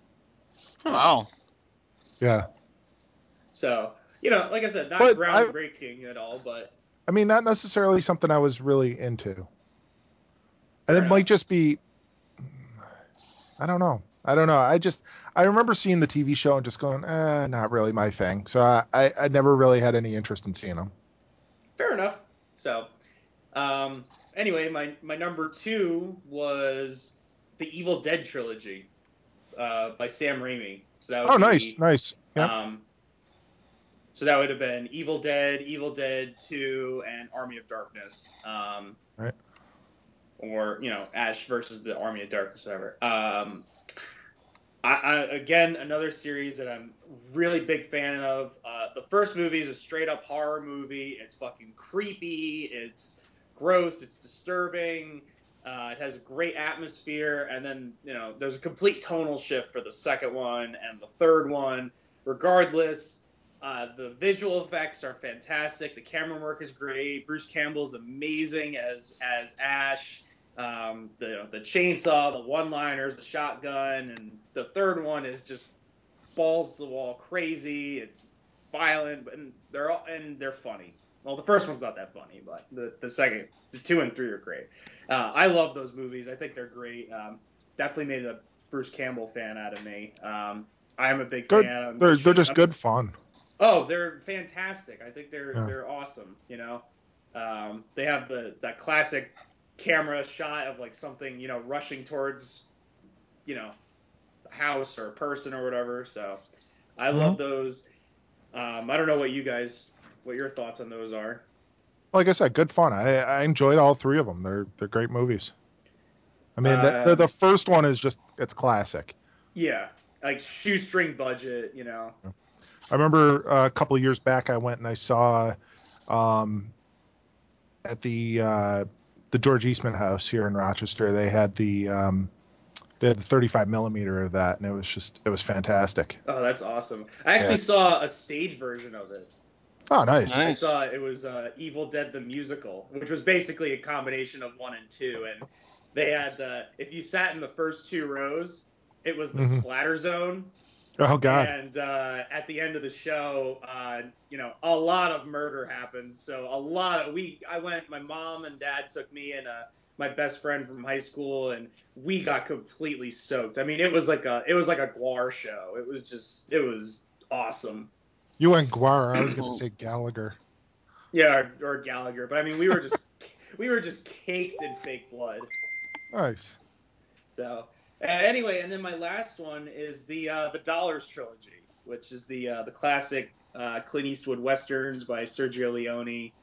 huh. Wow. Yeah. So you know, like I said, not But I groundbreaking at all, but I mean, not necessarily something I was really into. And Fair it might enough. just be, I don't know. I don't know. I just, I remember seeing the T V show and just going, eh, not really my thing. So I, I, I never really had any interest in seeing them. Fair enough. So, um, anyway, my my number two was the Evil Dead trilogy uh, by Sam Raimi. So that Oh, would nice, be, nice. Yeah. um, so that would have been Evil Dead, Evil Dead Two, and Army of Darkness. Um, Right. or you know, Ash versus the Army of Darkness, whatever. Um, I, I again another series that I'm really big fan of. Uh, the first movie is a straight up horror movie. It's fucking creepy. It's gross. It's disturbing. Uh, it has a great atmosphere, and then you know there's a complete tonal shift for the second one and the third one. Regardless, uh, the visual effects are fantastic. The camera work is great. Bruce Campbell's amazing as as Ash. Um, the the chainsaw, the one-liners, the shotgun, and the third one is just balls to the wall crazy. It's violent, and they're all and they're funny. Well, the first one's not that funny, but the the second, the two and three are great. Uh, I love those movies. I think they're great. Um, definitely made a Bruce Campbell fan out of me. Um, I'm a big Good. fan. I'm They're, they're just just good fun. Oh, they're fantastic. I think they're Yeah. they're awesome. You know, um, they have the that classic camera shot of like something you know rushing towards you know a house or a person or whatever. So I Mhm. love those. Um, I don't know what you guys what your thoughts on those are. Like I said, good fun. I, I enjoyed all three of them. They're, they're great movies. I mean, that the, Um, the first one is just, it's classic. yeah, like shoestring budget. You know. I remember uh, a couple of years back, I went and I saw um, at the uh, the George Eastman House here in Rochester. They had the um, they had the thirty-five millimeter of that, and it was just it was fantastic. Oh, that's awesome. I actually Yeah. saw a stage version of it. Oh, nice. I Nice. saw it was uh, Evil Dead the musical, which was basically a combination of one and two. And they had uh, if you sat in the first two rows, it was the Hmm. splatter zone. Oh God. And uh, at the end of the show, uh, you know, a lot of murder happens. So a lot of we, I went. My mom and dad took me and uh, my best friend from high school, and we got completely soaked. I mean, it was like a it was like a Guar show. It was just it was awesome. You went Guar. I was going to Well, say Gallagher. Yeah, or, or Gallagher. But I mean, we were just we were just caked in fake blood. Nice. So uh, anyway, and then my last one is the uh, the Dollars trilogy, which is the uh, the classic uh, Clint Eastwood westerns by Sergio Leone.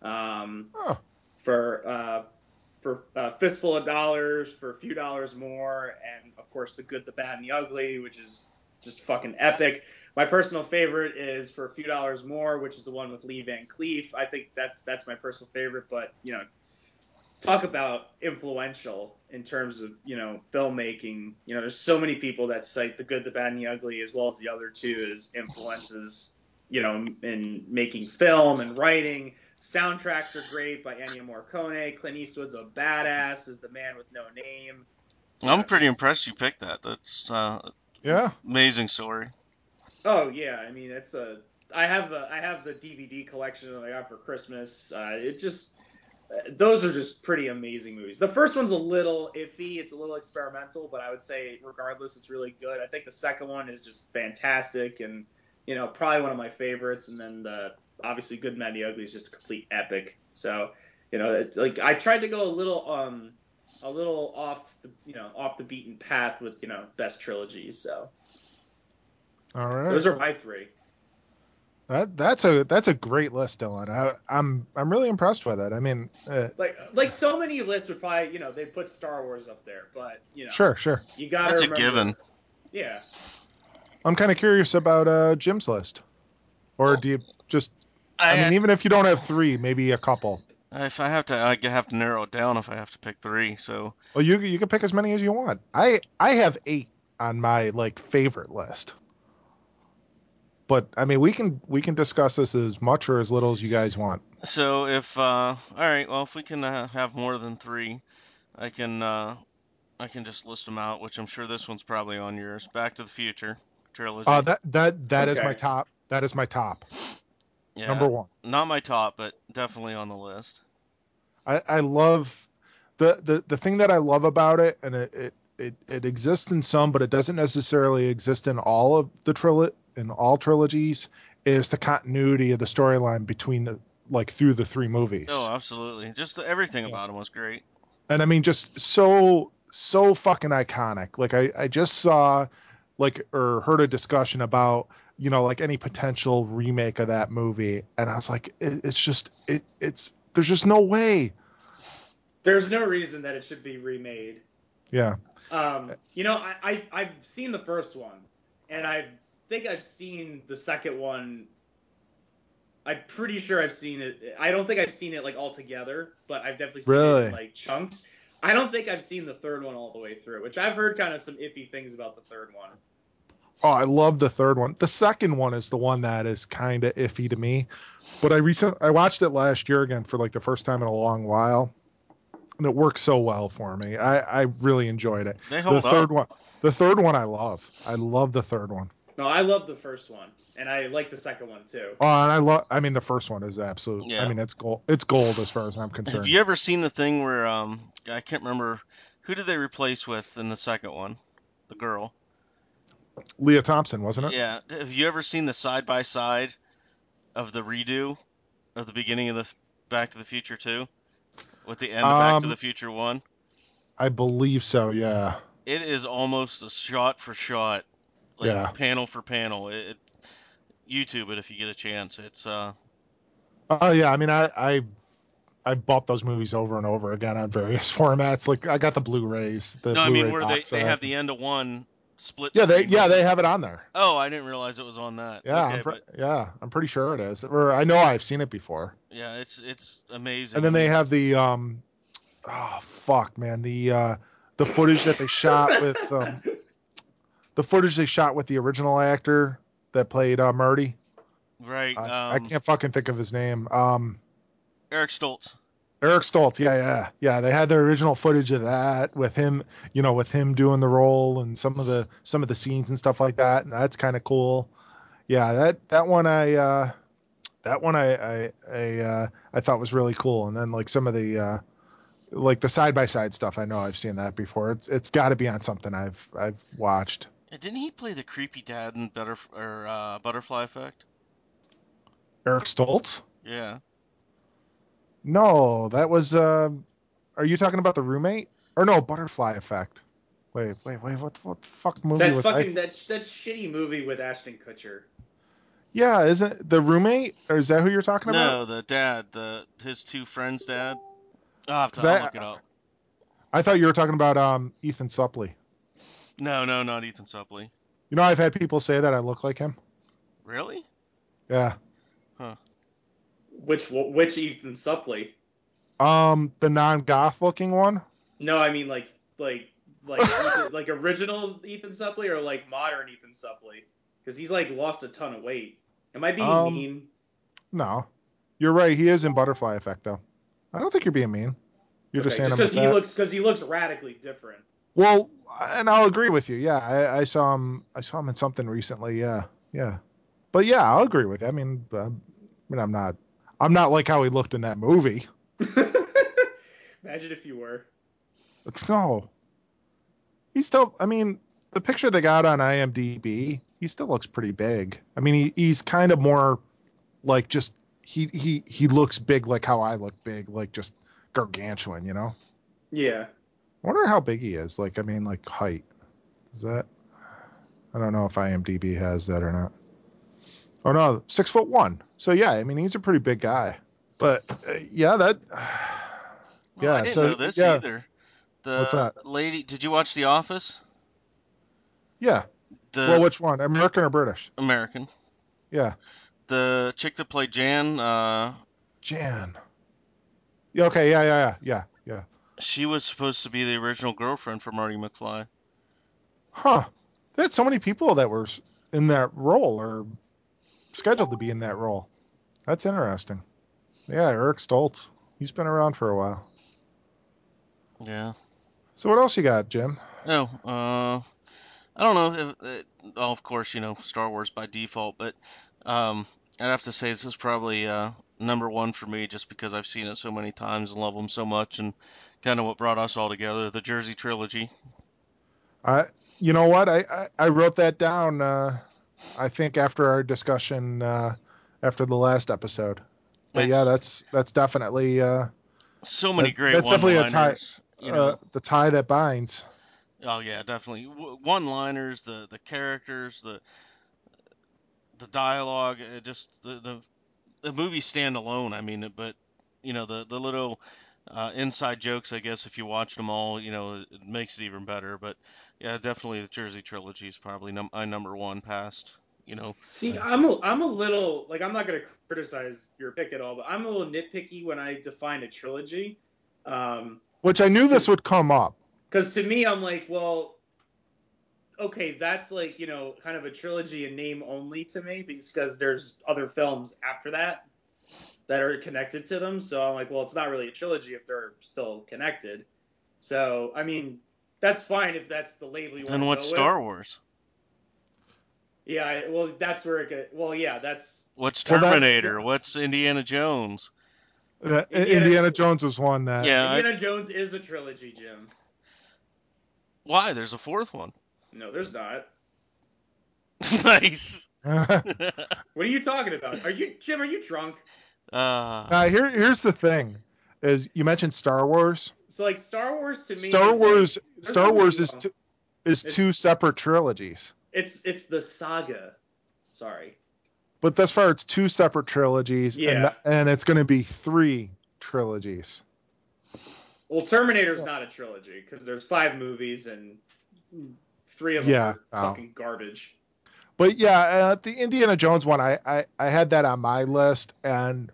Um, Oh, for uh, for a fistful of dollars, for a few dollars more, and of course the good, the bad, and the ugly, which is just fucking epic. My personal favorite is for a few dollars more, which is the one with Lee Van Cleef. I think that's that's my personal favorite, but you know, talk about influential in terms of you know filmmaking. You know, there's so many people that cite the good, the bad, and the ugly, as well as the other two as influences. You know, in making film and writing. Soundtracks are great by Ennio Morricone. Clint Eastwood's a badass, is the man with no name. You I'm know, pretty just impressed you picked that. That's uh, yeah. amazing story. oh yeah. I mean, it's a. I have the I have the D V D collection that I got for Christmas. Uh, it just those are just pretty amazing movies. The first one's a little iffy, it's a little experimental, but I would say regardless, it's really good. I think the second one is just fantastic, and you know probably one of my favorites. And then the obviously Good, Bad, and the Ugly is just a complete epic. So you know, it's like I tried to go a little um a little off the you know off the beaten path with you know best trilogies. So All right. those are my three. That that's a that's a great list, Dylan. I, I'm I'm really impressed with it. I mean, uh, Like like so many lists would probably you know they put Star Wars up there, but you know sure, sure. you got to That's a given. remember, yeah. I'm kind of curious about uh, Jim's list. Or Well, do you just? I I mean, even if you don't have three, maybe a couple. if I have to, I have to narrow it down if I have to pick three. So Well, you you can pick as many as you want. I I have eight on my like favorite list. But I mean, we can we can discuss this as much or as little as you guys want. so if uh, all right, well, if we can uh, have more than three, I can uh, I can just list them out, which I'm sure this one's probably on yours. Back to the Future Uh, trilogy. that that that is my Okay. top. That is my top. Yeah, Number one. not my top, but definitely on the list. I, I love the, the the thing that I love about it, and it, it it it exists in some, but it doesn't necessarily exist in all of the trilo- in all trilogies, is the continuity of the storyline between the like through the three Oh, movies. absolutely. Just the, everything Yeah. about him was great. And I mean, just so so fucking iconic. Like I I just saw like or heard a discussion about you know like any potential remake of that movie, and I was like, it, it's just it it's there's just no way. There's no reason that it should be remade. Yeah. Um, you know, I, I I've seen the first one, and I think I've seen the second one. I'm pretty sure I've seen it. I don't think I've seen it like all together, but I've definitely seen it in Really? like chunks. I don't think I've seen the third one all the way through, which I've heard kind of some iffy things about the third one. Oh, I love the third one. The second one is the one that is kind of iffy to me. But I recent I watched it last year again for like the first time in a long while, and it works so well for me. I I really enjoyed it. They The hold up. third one, the third one, I love. I love the third one. No, I love the first one, and I like the second one too. Oh, and I love. I mean, the first one is absolute. I Yeah. mean, it's gold. It's gold as far as I'm Have concerned. you ever seen the thing where um I can't remember who did they replace with in the second one? The girl. Leah Thompson, wasn't it? Yeah. Have you ever seen the side by side of the redo of the beginning of this Back to the Future two with the end of Back to Um, the Future one? I believe so. Yeah, It is almost a shot for shot, like yeah. panel for panel. It, it YouTube it if you get a chance. It's uh Oh, yeah. I mean, I I I bought those movies over and over again on various formats. Like I got the Blu-rays, the no, I mean Blu-ray where they box they set. have the end of one split Yeah, they screen yeah with they the. have it on there. Oh, I didn't realize it was on that. Yeah, I'm Okay, pre- but yeah, I'm pretty sure it is. Or I know I've seen it before. yeah, it's it's And amazing. then And they you, have the um oh fuck man, the uh the footage that they shot with um the footage they shot with the original actor that played uh Marty. right, I I um, can't fucking think of his name. Um Eric Stoltz. Eric Stoltz. Yeah, yeah. Yeah, they had the original footage of that with him, you know, with him doing the role and some of the some of the scenes and stuff like that. And that's kind of cool. Yeah, that that one I uh that one I I I, uh, I thought was really cool. And then like some of the uh, like the side by side stuff, I know I've seen that before. It's it's got to be on something I've I've watched. Yeah, didn't he play the creepy dad in Better or uh, Butterfly Effect? Eric Stoltz? Yeah. No, that was. Uh, are you talking about the roommate or no Butterfly Effect? Wait, wait, wait. What what the fuck movie That was I? fucking that that shitty movie with Ashton Kutcher. Yeah, isn't the roommate or is that who you're talking about? No, the dad, the his two friends' dad. I'll have to. Because I'll I look it up. I thought you were talking about um Ethan Suplee. No, no, not Ethan Suplee. You know, I've had people say that I look like him. Really? Yeah. Huh. Which which Ethan Suplee? Um, the non-goth looking one. No, I mean like like like Ethan, like originals Ethan Suplee or like modern Ethan Suplee because he's like lost a ton of weight. Am I being Um, mean? no, you're right. He is in Butterfly Effect, though. I don't think you're being mean. You're just Okay, saying just I'm because he fat. looks because he looks radically different. Well, and I'll agree with you. Yeah, I, I saw him. I saw him in something recently. Yeah, yeah. But yeah, I'll agree with you. I mean, uh, I mean, I'm not. I'm not like how he looked in that movie. Imagine if you were. No, he still. I mean, the picture they got on IMDb, he still looks pretty big. I mean, he, he's kind of more like just he he he looks big like how I look big, like just gargantuan. You know. Yeah. I wonder how big he is. Like, I mean, like height. Is that? I don't know if IMDb has that or not. Oh no, six foot one. So yeah, I mean, he's a pretty big guy. But uh, yeah, that. Well, I Yeah. didn't So know this yeah, either. what's The that? lady. Did you watch The Office? Yeah. Well, The which one? American or British? American. Yeah. The chick that played Jan. Uh, Jan. Yeah. Okay. Yeah. Yeah. Yeah. Yeah. Yeah. she was supposed to be the original girlfriend for Marty McFly. Huh. They had so many people that were in that role or scheduled to be in that role. That's interesting. Yeah, Eric Stoltz. He's been around for a while. Yeah. So what else you got, Jim? Oh, uh, I don't know if, uh, well, of course, you know, Star Wars by default, but um, I'd have to say this is probably uh, number one for me, just because I've seen it so many times and love them so much, and kind of what brought us all together, the Jersey trilogy. I, you know what? I, I, I wrote that down. Uh, I think after our discussion uh, after the last episode. But yeah, that's that's definitely uh, So many that, great that's definitely a tie. one-liners, you Uh, know. the tie that binds. Oh yeah, definitely. W- One-liners, the the characters, the the dialogue, it just the the the movie stand alone. I mean, but you know the the little uh, inside jokes. I guess if you watch them all, you know, it makes it even better. But yeah, definitely the Jersey trilogy is probably num- my number one past. You know, See, I'm a, I'm a little like I'm not gonna criticize your pick at all, but I'm a little nitpicky when I define a trilogy. Um, Which I knew this would come up. Because to me, I'm like, well, okay, that's like you know kind of a trilogy in name only to me because there's other films after that that are connected to them. So I'm like, well, it's not really a trilogy if they're still connected. So I mean, that's fine if that's the label you want then to what's go with. Star Wars? Yeah, well, that's where it could. Well, yeah, that's What's Well, that Terminator? What's Indiana Jones? uh, Indiana. Indiana Jones was one that. Yeah, I, Indiana Jones is a trilogy, Jim. why? There's a fourth one. No, there's not. Nice. What are you talking about? Are you Jim? Are you drunk? uh, Uh, here, here's the thing: is you mentioned Star Wars. So like Star Wars to me Star is Wars, like there's Star nothing Wars is wrong. two, is It's two separate trilogies. it's it's the saga. Sorry. But thus far, it's two separate trilogies, and Yeah. and it's going to be three trilogies. Well, Terminator's not a trilogy because there's five movies and three of them Yeah, are no. fucking garbage. But yeah, uh, the Indiana Jones one, I, I I had that on my list, and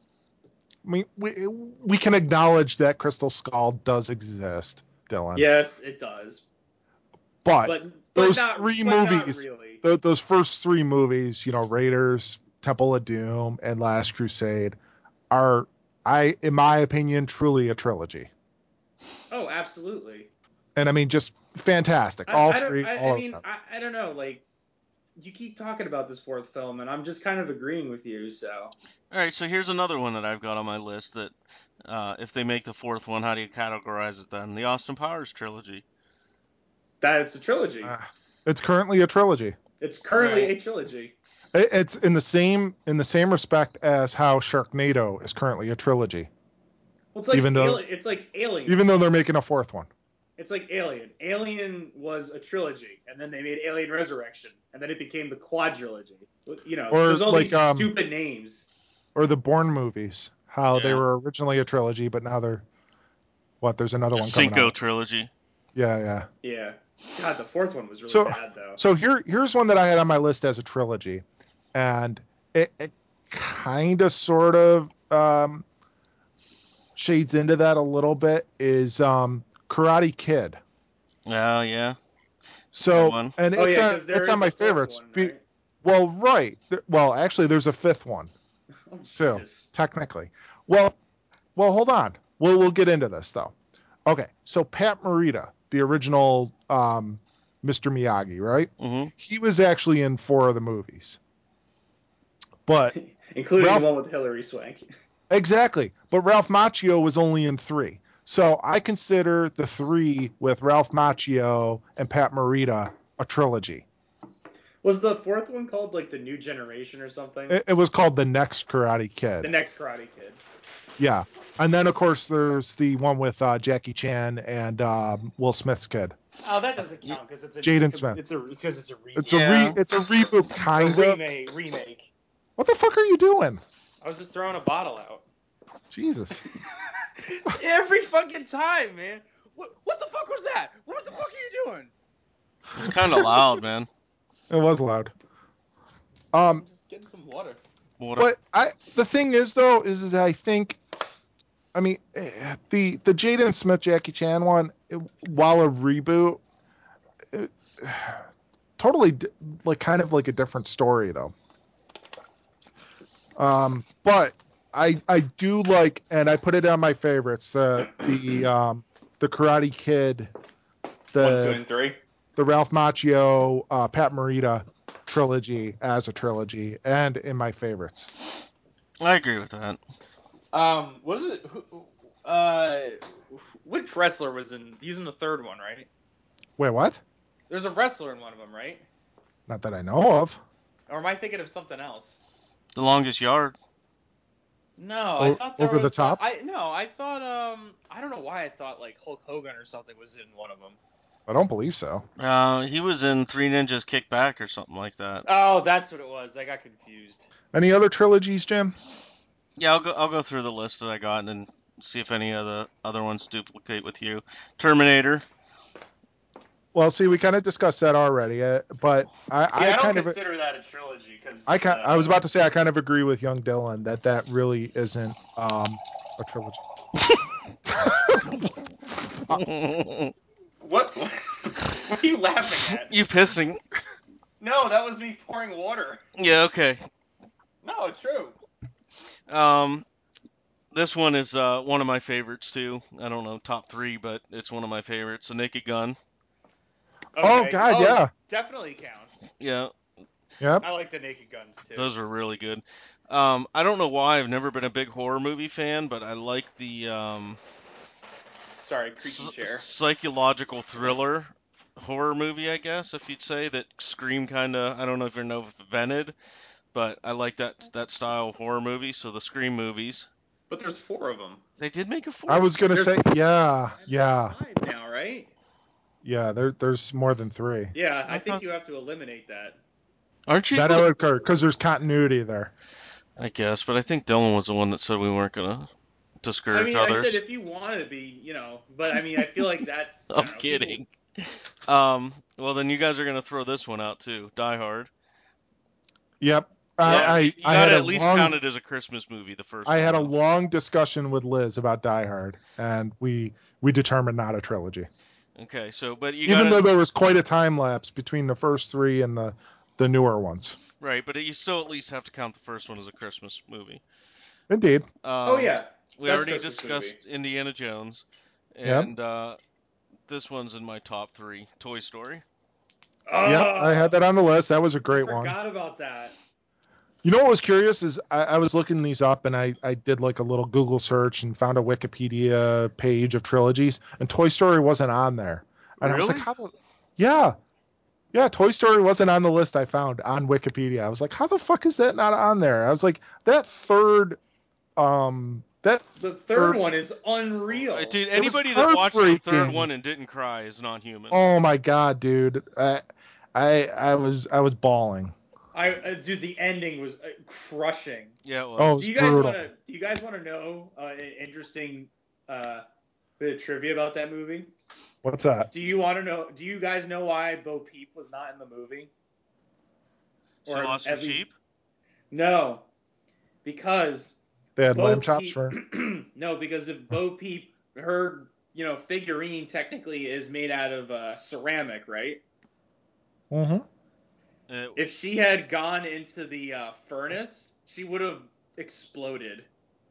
we we we can acknowledge that Crystal Skull does exist, Dylan. Yes, it does. But, But but those not three but not movies, really. th- those first three movies, you know, Raiders, Temple of Doom, and Last Crusade, are, I in my opinion, truly a trilogy. Oh, absolutely. And I mean, just fantastic. I, All I don't three, I, all I of mean them. I, I don't know, like you keep talking about this fourth film and I'm just kind of agreeing with you, so all right, so here's another one that I've got on my list that uh, if they make the fourth one, how do you categorize it then? The Austin Powers trilogy. that's a trilogy. Uh, it's currently a trilogy. It's currently Right. a trilogy. It, it's in the same in the same respect as how Sharknado is currently a trilogy, Well, it's like even though Ali- it's like Alien. even though they're making a fourth one. It's like Alien. Alien was a trilogy, and then they made Alien Resurrection, and then it became the quadrilogy. You know, Or there's all like these um stupid names. or the Bourne movies, how they Yeah. were originally a trilogy, but now they're what? There's another one coming Cinco out. trilogy. Yeah, yeah. Yeah. God, the fourth one was really So bad though. so here here's one that I had on my list as a trilogy, and it, it kind of sort of um shades into that a little bit. Is um Karate Kid. Oh yeah, good So one. and Oh it's yeah, on because there it's on is my a fourth favorites. one, Be, right? well, right. There- Well, actually, there's a fifth one Oh too, Jesus. technically. Well, well, hold on. We'll we'll get into this though. Okay, so Pat Morita, the original um, Mister Miyagi, right? hmm He was actually in four of the movies, but Including the Ralph one with Hilary Swank. exactly. But Ralph Macchio was only in three. So I consider the three with Ralph Macchio and Pat Morita a trilogy. Was the fourth one called like the New Generation or something? It, it was called The Next Karate The Kid. next Karate Kid. Yeah. And then, of course, there's the one with uh, Jackie Chan and um, Will Smith's kid, Oh, that doesn't count because it's a Jaden Smith. It's a because it's a remake. It's a re Yeah. it's a reboot, kind of. remake. Remake. What the fuck are you doing? I was just throwing a bottle out. Jesus. Every fucking time, man. What what the fuck was that? What the fuck are you doing? It's kind of loud, man. It was loud. Um, I'm just getting some water. What? but I the thing is though is, is I think, I mean, eh, the the Jaden Smith Jackie Chan one, it, while a reboot, it, totally di- like kind of like a different story though. Um, but I I do like, and I put it on my favorites. The the um the Karate Kid, One, two, the and three. the Ralph Macchio, uh, Pat Morita trilogy as a trilogy and in my favorites. I agree with that. Um, was it who? Uh, which wrestler was in? He was in the third one, right? Wait, what? There's a wrestler in one of them, right? Not that I know of. Or am I thinking of something else? The Longest Yard. No, I O- thought there over the was. Uh, top? I no, I thought. Um, I don't know why I thought like Hulk Hogan or something was in one of them. I don't believe so. Uh, he was in Three Ninjas Kick Back or something like that. Oh, that's what it was. I got confused. Any other trilogies, Jim? Yeah, I'll go. I'll go through the list that I got and see if any of the other ones duplicate with you. Terminator. Well, see, we kind of discussed that already, uh, but I, See, I I don't kind of, consider that a trilogy because I can I was uh, about to say, I kind of agree with young Dylan that that really isn't um, a trilogy. You what? What are you laughing at? pissing? No, that was me pouring water. Yeah. Okay. No, it's true. Um, this one is uh one of my favorites too. I don't know top three, but it's one of my favorites. The Naked Gun. Oh Okay. God, Oh, yeah, definitely counts. Yeah, yep. I like the Naked Guns too. those are really good. Um, I don't know why I've never been a big horror movie fan, but I like the um Sorry, creaky s- chair. psychological thriller horror movie, I guess, if you'd say that Scream kind of. I don't know if you know if invented, but I like that that style of horror movie. So the Scream movies. But there's four of them. They did make a I fourth was one. gonna There's say, yeah, I believe yeah, five now, right? yeah. There, there's more than three. Yeah, I I think thought- you have to eliminate that. Aren't you? That would occur because there's continuity there. I guess, but I think Dylan was the one that said we weren't gonna I discourage mean, I others. said if you wanted to be, you know, but I mean, I feel like that's I I'm don't know. People, kidding. Um, well then you guys are gonna throw this one out too. Die Hard. Yep. Yeah, I, you, I, you I gotta had a at least count long, it as a Christmas movie, the first I one had a though. long discussion with Liz about Die Hard, and we we determined not a trilogy. Okay, so but you Even gotta though there was quite a time lapse between the first three and the the newer ones. right, but you still at least have to count the first one as a Christmas movie. Indeed. oh Um, yeah, we best already Christmas movie. discussed Indiana Jones, Yep. and uh, this one's in my top three. Toy Story. Yep. I Oh, had that on the list. That was a I great one. forgot about that. You know what was curious is I, I was looking these up and I, I did like a little Google search and found a Wikipedia page of trilogies, and Toy Story wasn't on there. And I was like, Really? how the yeah. Yeah, Toy Story wasn't on the list I found on Wikipedia. I was like, how the fuck is that not on there? I was like, that third um that The third third one is Uh, unreal. Dude, it was anybody that watched the third heartbreaking. one and didn't cry is not human. Oh my god, dude. I I I was I was bawling. I uh, dude, the ending was uh, crushing. Yeah, it Oh, it was. Do was you guys want brutal. to? Do you guys want to know uh, an interesting uh, bit of trivia about that movie? What's that? Do you want to know? Do you guys know why Bo Peep was not in the movie, She or lost her at least sheep. no? Because They had Bo lamb chops Peep, for no, because if Bo Peep, her you know figurine technically is made out of uh, ceramic, right? mm-hmm. Uh, If she had gone into the uh, furnace, she would have exploded.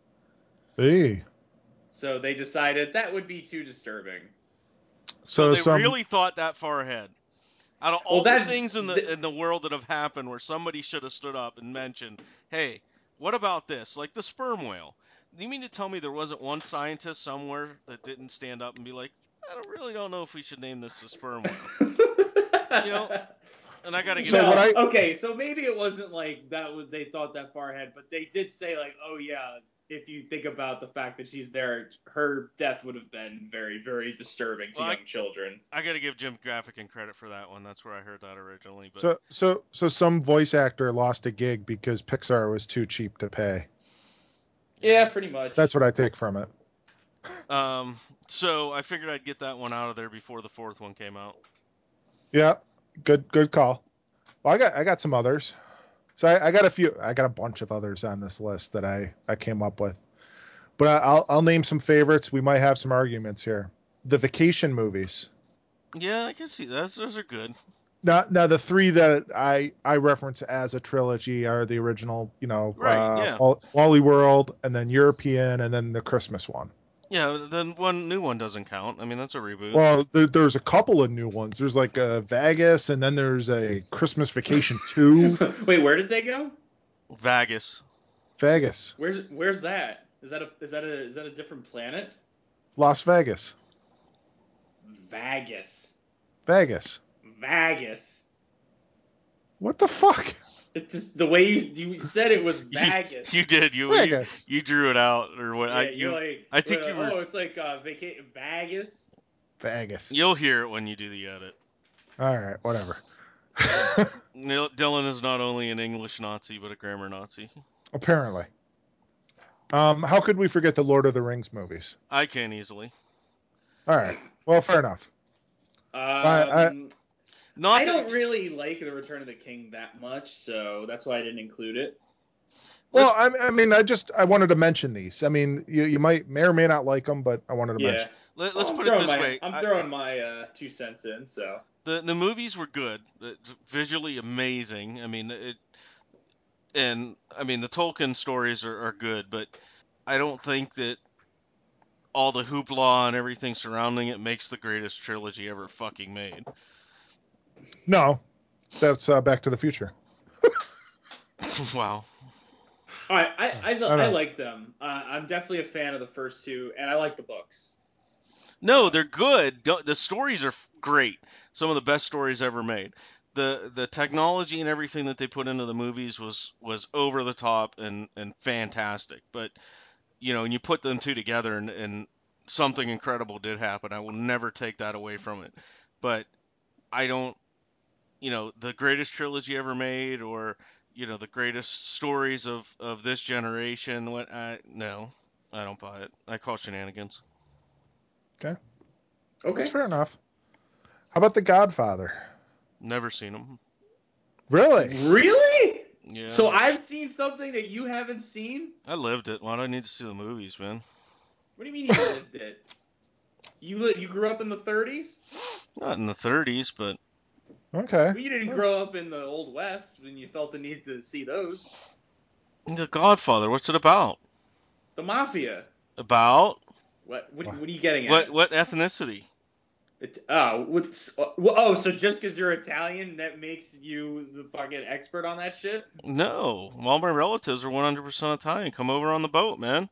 Hey. So they decided that would be too disturbing. so So they some really thought that far ahead. Out of Well, all the that things in th- the in the world that have happened where somebody should have stood up and mentioned, "Hey, what about this?" Like the sperm whale. You mean to tell me there wasn't one scientist somewhere that didn't stand up and be like, "I don't really don't know if we should name this a sperm whale." You know, and I got to give so it what no, I okay, so maybe it wasn't like that was they thought that far ahead, but they did say like, oh yeah, if you think about the fact that she's there, her death would have been very, very disturbing to well, I, young children. I got to give Jim Gaffigan credit for that one. That's where I heard that originally. But so so so some voice actor lost a gig because Pixar was too cheap to pay. Yeah, yeah. pretty much. That's what I take from it. Um. So I figured I'd get that one out of there before the fourth one came out. Yeah. Good good call. Well, I got I got some others. So I, I got a few. I got a bunch of others on this list that I I came up with. But I, I'll I'll name some favorites. We might have some arguments here. The vacation movies. Yeah, I can see that. Those are good. Now, now the three that I I reference as a trilogy are the original, you know, Right. uh, Yeah. Wall- Wally World, and then European, and then the Christmas one. Yeah, then one new one doesn't count. I mean, that's a reboot. Well, there, there's a couple of new ones. There's like a Vegas, and then there's a Christmas Vacation two. Wait, where did they go? Vegas. Vegas, Where's where's that? Is that a is that a is that a different planet? Las Vegas, Vegas. Vegas. Vegas. What the fuck? It's just the way you, you said it was You, Vegas. you did. You, you Vegas. you drew it out or what? Yeah, I you're you. like, I think uh, you were. oh, it's like uh, vacation Vegas. Vegas. You'll hear it when you do the edit. All right, whatever. Nil- Dylan is not only an English Nazi but a grammar Nazi. Apparently. Um, how could we forget the Lord of the Rings movies? I can easily. All right. Well, fair enough. Um, I- Not I that- don't really like the Return of the King that much, so that's why I didn't include it. Well, I, I mean, I just I wanted to mention these. I mean, you you might may or may not like them, but I wanted to Yeah, mention. Let, Well, us I'm put it throwing this my, way. I'm I- throwing my uh, two cents in. So the the movies were good, uh, visually amazing. I mean, it, and I mean the Tolkien stories are, are good, but I don't think that all the hoopla and everything surrounding it makes the greatest trilogy ever fucking made. No, that's uh, Back to the Future. Wow. all right, I I, I I, know. like them. Uh, I'm definitely a fan of the first two, and I like the books. No, they're good. Don't- The stories are f- great. Some of the best stories ever made. The the technology and everything that they put into the movies was was over the top and and fantastic. But you know, and you put them two together and, and something incredible did happen. I will never take that away from it. But I don't, you know, the greatest trilogy ever made or, you know, the greatest stories of, of this generation. What I, no, I don't buy it. I call shenanigans. Okay, Okay. that's fair enough. How about The Godfather? Never seen them. Really? Really? Yeah. So I've seen something that you haven't seen? I lived it. Why do I need to see the movies, man? What do you mean you lived it? You li- you grew up in the thirties? Not in the thirties, but Okay. Well, you didn't grow up in the Old West when you felt the need to see those. The Godfather. What's it about? The Mafia. About What what, what are you getting what? at? What ethnicity? It, oh, what's, uh, oh, so just because you're Italian, that makes you the fucking expert on that shit? No, all my relatives are one hundred percent Italian. Come over on the boat, man.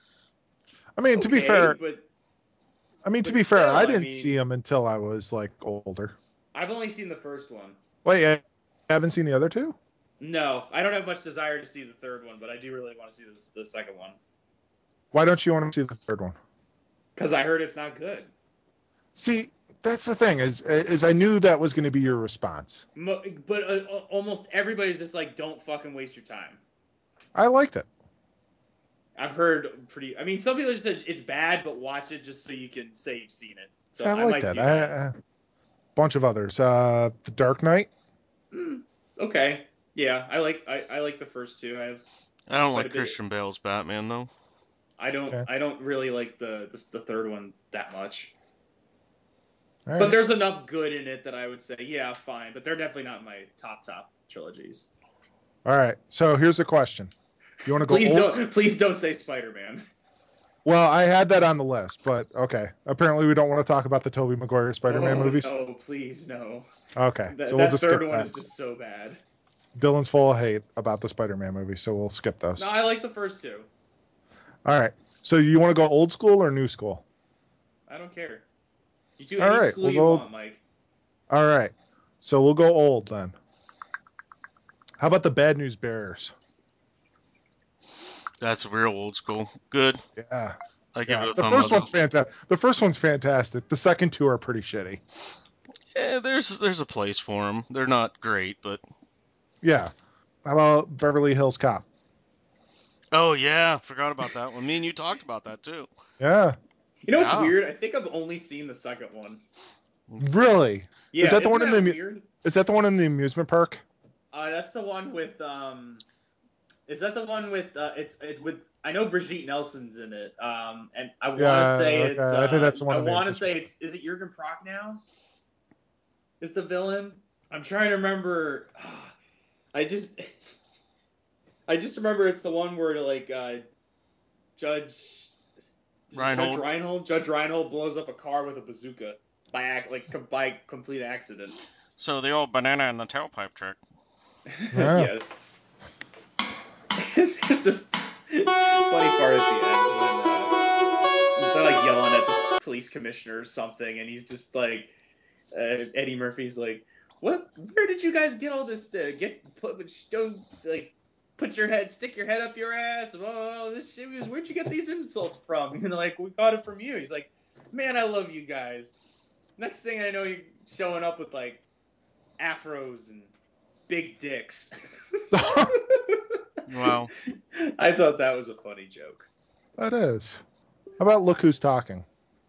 I mean, Okay, to be fair, but I mean to but be fair, still, I I didn't mean, see him until I was like older. I've only seen the first one. Wait, I haven't seen the other two? No, I don't have much desire to see the third one, but I do really want to see the, the second one Why don't you want to see the third one? because I heard it's not good. See, that's the thing is is I knew that was going to be your response. Mo- but uh, uh, almost everybody's just like, don't fucking waste your time. I liked it. I've heard pretty. I mean, some people just said it's bad, but watch it just so you can say you've seen it. So I I, liked might it. do I, that. a bunch of others. Uh, The Dark Knight. Mm, okay, yeah, I like I, I like the first two. I have I don't quite like a bit. Christian Bale's Batman though. I don't Okay. I don't really like the the, the third one that much. All right. But there's enough good in it that I would say, yeah, fine. But they're definitely not my top top trilogies. All right. So here's the question: You want to go Please old? don't please don't say Spider Man. Well, I had that on the list, but okay. Apparently, we don't want to talk about the Tobey Maguire Spider-Man Oh movies. no, please no. Okay, That, so we'll that just third skip one that. is just so bad. Dylan's full of hate about the Spider-Man movies, so we'll skip those. No, I like the first two. All right. So you want to go old school or new school? I don't care. You do All any right, school we'll you go- want, Mike. All right. So we'll go old then. How about the Bad News Bears? That's real old school. Good. Yeah. I give Yeah. it a The thumb first up. one's fantastic. The first one's fantastic. The second two are pretty shitty. Yeah, there's there's a place for them. They're not great, but Yeah. How about Beverly Hills Cop? oh yeah, forgot about that one. Me and you talked about that too. Yeah. You know what's Yeah. weird? I think I've only seen the second one. Really? Yeah, Is that the isn't one in that the weird? Is that the one in the amusement park? Uh, that's the one with um. Is that the one with uh? It's it's with I know Brigitte Nelson's in it. Um, and I want to Yeah. say Okay. it's I think uh. that's the one I in the want to amusement say it's is it Jurgen Prochnow? Is the villain? I'm trying to remember. I just I just remember it's the one where like uh, Judge Just Judge Reinhold. Reinhold. Judge Reinhold blows up a car with a bazooka by act like com- by complete accident. So the old banana in the tailpipe trick. Yeah. Yes. There's a funny part at the end when uh, they're like yelling at the police commissioner or something, and he's just like, uh, Eddie Murphy's like, "What? Where did you guys get all this? Uh, get put? Don't like." Put your head, stick your head up your ass. Oh, this shit was. Where'd you get these insults from? And they're like, we got it from you. He's like, man, I love you guys. Next thing I know, you're showing up with like afros and big dicks. Wow. I thought that was a funny joke. That is. How about Look Who's Talking?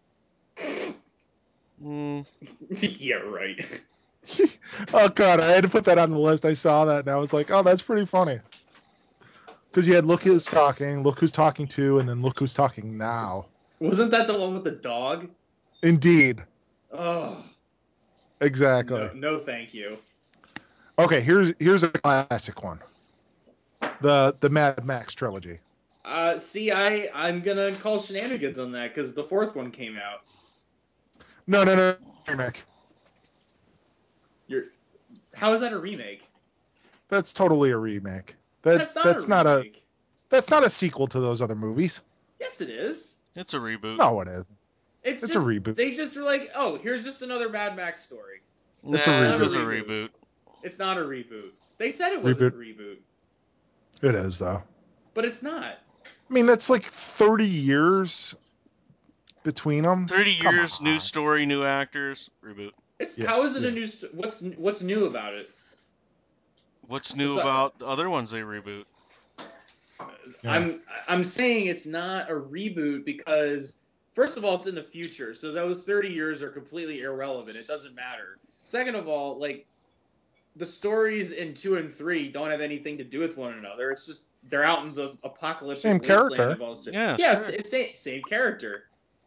Mm, Yeah, right. Oh god, I had to put that on the list. I saw that and I was like, oh, that's pretty funny. Because you had Look Who's Talking, Look Who's Talking To, and then Look Who's Talking Now. Wasn't that the one with the dog? Indeed. Oh, Exactly. no, no, thank you. Okay, here's here's a classic one. The the Mad Max trilogy. Uh, see, I I'm gonna call shenanigans on that because the fourth one came out. No, no, no, remake. You're, how is that a remake? That's totally a remake. That That's not that's a not a remake. that's not a sequel to those other movies. Yes, it is. it's a reboot. No, it isn't. It's, It's a just reboot. they just were like, oh, here's just another Mad Max story. It's a Nah, not a it's a reboot. reboot. It's not a reboot. They said it wasn't a reboot, It is though. but it's not. I mean, that's like thirty years between them. Thirty Come years, new on. story, new actors, reboot. It's Yeah, how is it yeah. a new? St- what's what's new about it? What's new So- about the other ones they reboot? Yeah. I'm I'm saying it's not a reboot because first of all, it's in the future, so those thirty years are completely irrelevant. It doesn't matter. Second of all, like the stories in two and three don't have anything to do with one another. It's just they're out in the apocalyptic Same wasteland character. of Australia. Yeah, Yes, sure. it's same same character.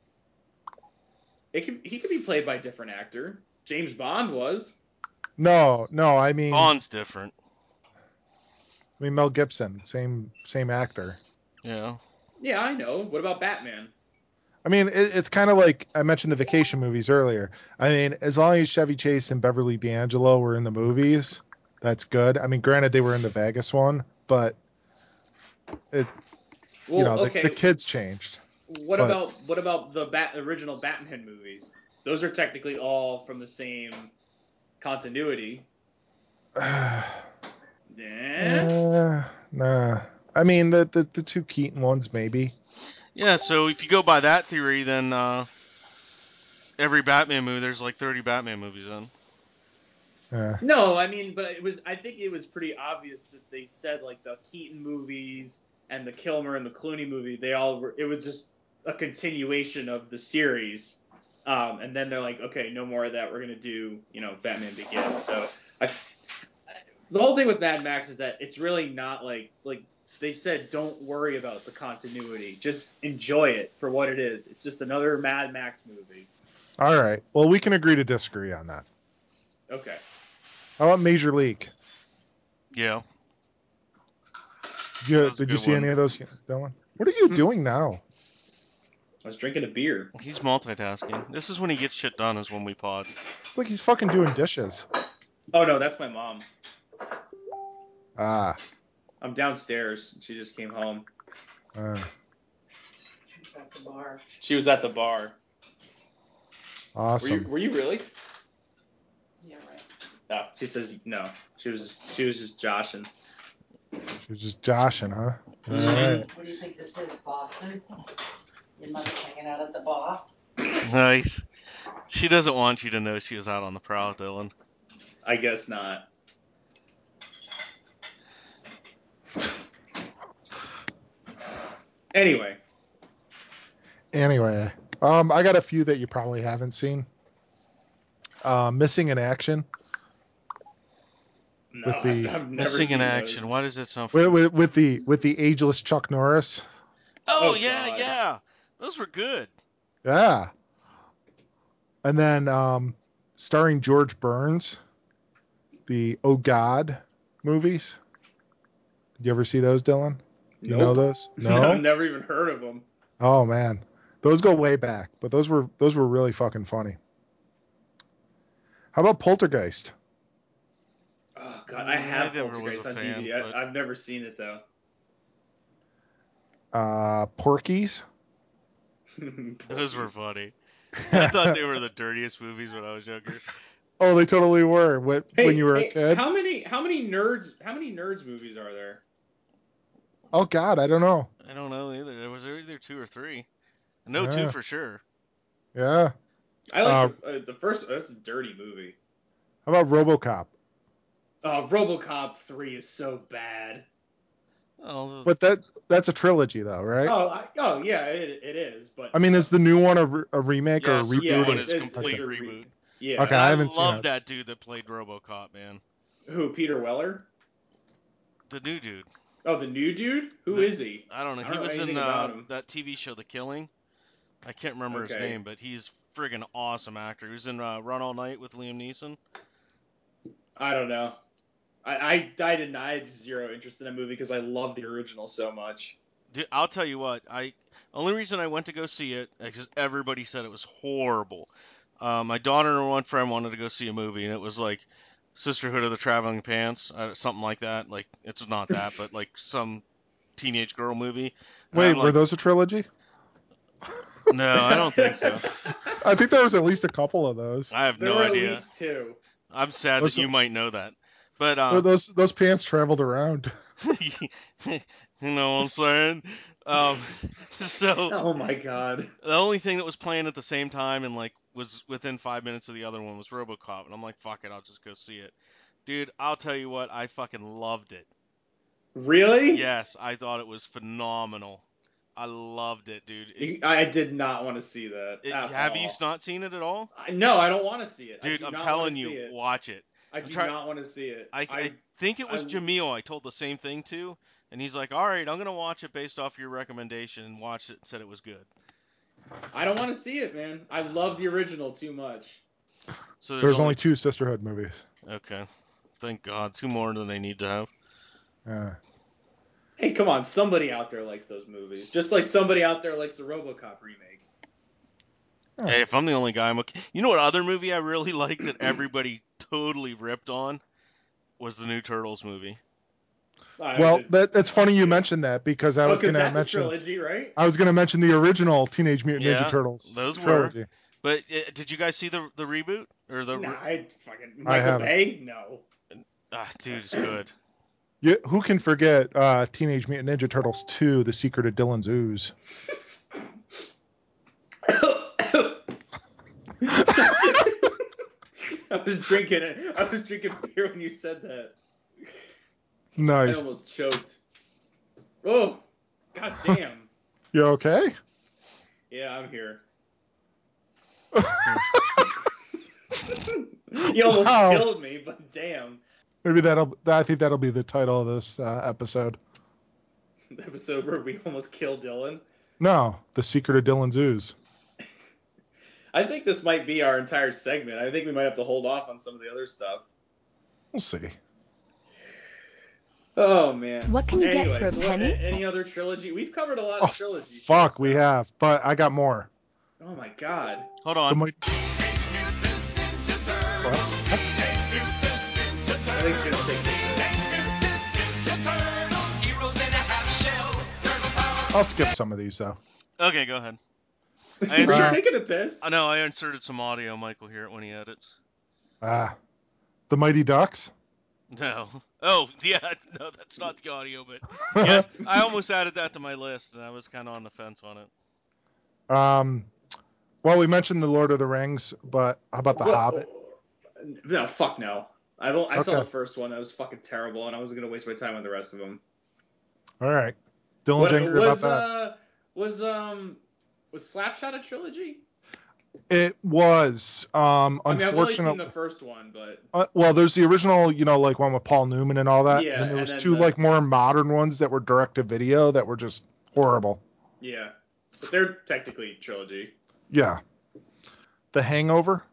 It can he could be played by a different actor. James Bond was. No, no. I mean, Bond's different. I mean Mel Gibson, same same actor. Yeah. Yeah, I know. What about Batman? I mean, it, it's kind of like I mentioned the vacation movies earlier. I mean, as long as Chevy Chase and Beverly D'Angelo were in the movies, that's good. I mean, granted they were in the Vegas one, but it, Well, you know, the, okay. the kids changed. What but- about what about the Bat original Batman movies? Those are technically all from the same continuity. Yeah. Uh, nah. I mean, the, the the two Keaton ones maybe. Yeah, so if you go by that theory, then uh, every Batman movie, there's like thirty Batman movies in. Uh, No, I mean, but it was. I think it was pretty obvious that they said like the Keaton movies and the Kilmer and the Clooney movie. They all were. It was just a continuation of the series. Um, and then they're like, okay, no more of that. We're gonna do, you know, Batman Begins. So I, the whole thing with Mad Max is that it's really not like like they said. Don't worry about the continuity. Just enjoy it for what it is. It's just another Mad Max movie. all right. Well, we can agree to disagree on that. Okay. How about Major League? Yeah. You, That was a did you good see one. any of those, Dylan? What are you Hmm. doing now? I was drinking a beer. He's multitasking. This is when he gets shit done, is when we pod. It's like he's fucking doing dishes. Oh no, that's my mom. Ah. I'm downstairs. She just came home. Uh, She was at the bar. She was at the bar. awesome. Were you? Were you really? Yeah, right. No. She says no. She was. She was just joshing. She was just joshing, huh? All Mhm. right. What do you think this is, Boston? Your mother's hanging out at the bar? Nice. She doesn't want you to know she was out on the prowl, Dylan. I guess not. Anyway, Anyway, um, I got a few that you probably haven't seen. Uh, Missing in Action no, With the- I've, I've never Missing seen in action. those. Why does that sound with, familiar? with, with the with the ageless Chuck Norris. Oh, Oh, yeah, God. yeah. Those were good. Yeah. And then um, starring George Burns, the Oh God movies. Did you ever see those, Dylan? Do you know Nope. those? I've No. never even heard of them. Oh man, Those go way back, but those were those were really fucking funny. How about Poltergeist? Oh god, I Mm, have I never was Poltergeist a on fan, D V D. but- I, I've never seen it though. Uh, Porky's. Those were Porky's. funny. I thought they were the dirtiest movies when I was younger. Oh, they totally were. When, Hey, when you were hey, a kid. how many how many nerds how many nerds movies are there? Oh God, I don't know. I don't know either. There was either two or three. No, two Yeah. for sure. Yeah. I like Uh, the, uh, the first. That's a dirty movie. How about RoboCop? Oh, RoboCop three is so bad. Oh, But that that's a trilogy, though, right? Oh, I, oh yeah, it, it is. But I mean, is the new one a, re- a remake or a yes, the reboot? new yeah, one or- is it's, complete it's a re- reboot. yeah. Okay, And I I haven't seen love it. that dude that played RoboCop, man. Who? Peter Weller? The new dude. Oh, the new dude. Who The- is he? I don't know. I He don't know was anything in about uh, him. that T V show, The Killing. I can't remember his Okay. name, but he's friggin' awesome actor. He was in uh, Run All Night with Liam Neeson. I don't know. I I, I didn't. I had zero interest in that movie because I love the original so much. Dude, I'll tell you what. I only reason I went to go see it because everybody said it was horrible. Uh, my daughter and one friend wanted to go see a movie, and it was like Sisterhood of the Traveling Pants, uh, something like that. Like it's not that, but like some teenage girl movie. And Wait, I'm were like, those a trilogy? no, I don't think so. I think there was at least a couple of those. I have There no were at idea. least two. I'm sad Those- that you might know that, but Or uh, those those pants traveled around. you know what I'm saying? Um, so Oh my god. the only thing that was playing at the same time and like was within five minutes of the other one was RoboCop, and I'm like, fuck it, I'll just go see it. Dude, I'll tell you what, I fucking loved it. Really? Yes, I thought it was phenomenal. I loved it, dude. It, I did not want to see that. it, at have you all. not seen it at all? I, no, I don't want to see it. I Dude, do I'm not telling want to you, see it. watch it. I I'm do try- not want to see it. I, I I, think it was I- Jamil I told the same thing to, and he's like, all right, I'm going to watch it based off your recommendation, and watched it and said it was good. I don't want to see it, man. I love the original too much. So there's, There's only... only two Sisterhood movies. Okay. Thank God. Two more than they need to have. Yeah. Hey, come on, somebody out there likes those movies. Just like somebody out there likes the RoboCop remake. Huh. Hey, if I'm the only guy, I'm okay. You know what other movie I really liked that everybody totally ripped on was the new Turtles movie. I Well, did- that that's funny you mentioned that because I Oh, was because going to that's a mention trilogy, right? I was going to mention the original Teenage Mutant Yeah, Ninja Turtles those were. trilogy. But uh, did you guys see the the reboot or the? Nah, Re- I fucking I Michael haven't. Bay. No. ah, dude, it's good. Yeah, who can forget uh, Teenage Mutant Ninja Turtles two: The Secret of Dylan's Ooze? I was drinking it. I was drinking beer when you said that. I Nice. almost choked. Oh, god damn. You okay? Yeah, I'm here. You almost Wow. killed me, but damn. Maybe that'll. I think that'll be the title of this uh, episode. The episode where we almost killed Dylan. No, The Secret of Dylan's Ooze. I think this might be our entire segment. I think we might have to hold off on some of the other stuff. We'll see. Oh man. What can you get Anyway, for a so what- penny? a- any other trilogy? We've covered a lot Oh of trilogies. fuck, so- we have, but I got more. Oh my god. Hold The on. might- What? I think Jim's taking it. I'll skip some of these though. Okay, go ahead. I Are you insert- taking a piss? I know I inserted some audio. Mike will hear it when he edits. Ah, The Mighty Ducks. No. Oh, yeah. No, that's not the audio, but yeah, I almost added that to my list, and I was kind of on the fence on it. Um, well, we mentioned the Lord of the Rings, but how about the What- Hobbit? No, fuck no. I don't. I saw Okay. the first one. That was fucking terrible, and I wasn't gonna waste my time on the rest of them. All right, Dylan's What angry was about that. uh was um was Slapshot a trilogy? It was. Um, I mean, I've only seen unfortunately, the first one, but uh, well, there's the original, you know, like one with Paul Newman and all that. Yeah, and then there and was then two the- like more modern ones that were direct to video that were just horrible. yeah, but they're technically trilogy. Yeah. The Hangover.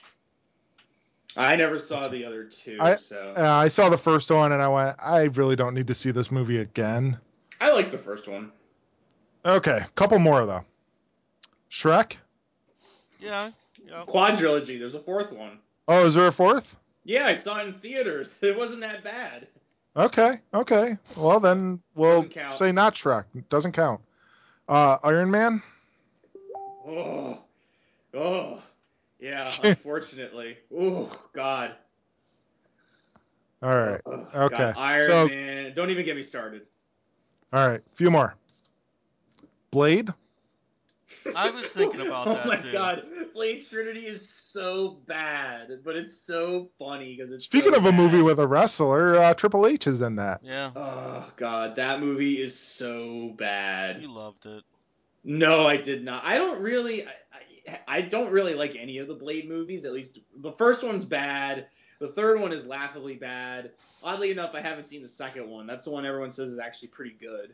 I never saw the other two, I- so Uh, I saw the first one and I went, I really don't need to see this movie again. I like the first one. Okay, couple more though. Shrek. Yeah, yeah. Quadrilogy. There's a fourth one. Oh, is there a fourth? Yeah, I saw it in theaters. It wasn't that bad. Okay, okay. Well, then we'll Doesn't count. say not Shrek. Doesn't count. Uh, Iron Man. Oh, oh, yeah. Unfortunately. Oh God. All right. Oh, Okay. God. Iron So, Man. Don't even get me started. all right. Few more. Blade. I was thinking about oh that, my too. God, Blade Trinity is so bad, but it's so funny because it's Speaking so of a bad. movie with a wrestler, uh, Triple H is in that. Yeah. Oh God, that movie is so bad. You loved it. No, I did not. I don't really. I, I, I don't really like any of the Blade movies. At least the first one's bad. The third one is laughably bad. Oddly enough, I haven't seen the second one. That's the one everyone says is actually pretty good.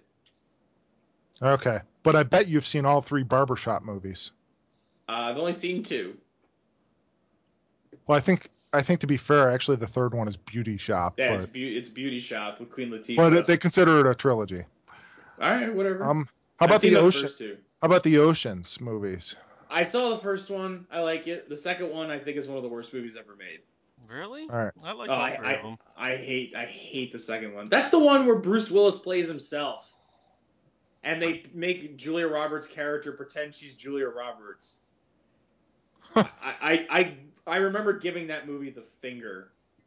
Okay. But I bet you've seen all three Barbershop movies. Uh, I've only seen two. Well, I think I think to be fair, actually the third one is Beauty Shop, Yeah, but it's be- it's Beauty Shop with Queen Latifah. but it, they consider it a trilogy. All right, whatever. Um, how I've about seen the the ocean? first two. How about the Oceans movies? I saw the first one. I like it. The second one, I think, is one of the worst movies ever made. Really? All right. I liked Oh, all I, three of I, them. I hate I hate the second one. That's the one where Bruce Willis plays himself, and they make Julia Roberts' character pretend she's Julia Roberts. I, I I I remember giving that movie the finger.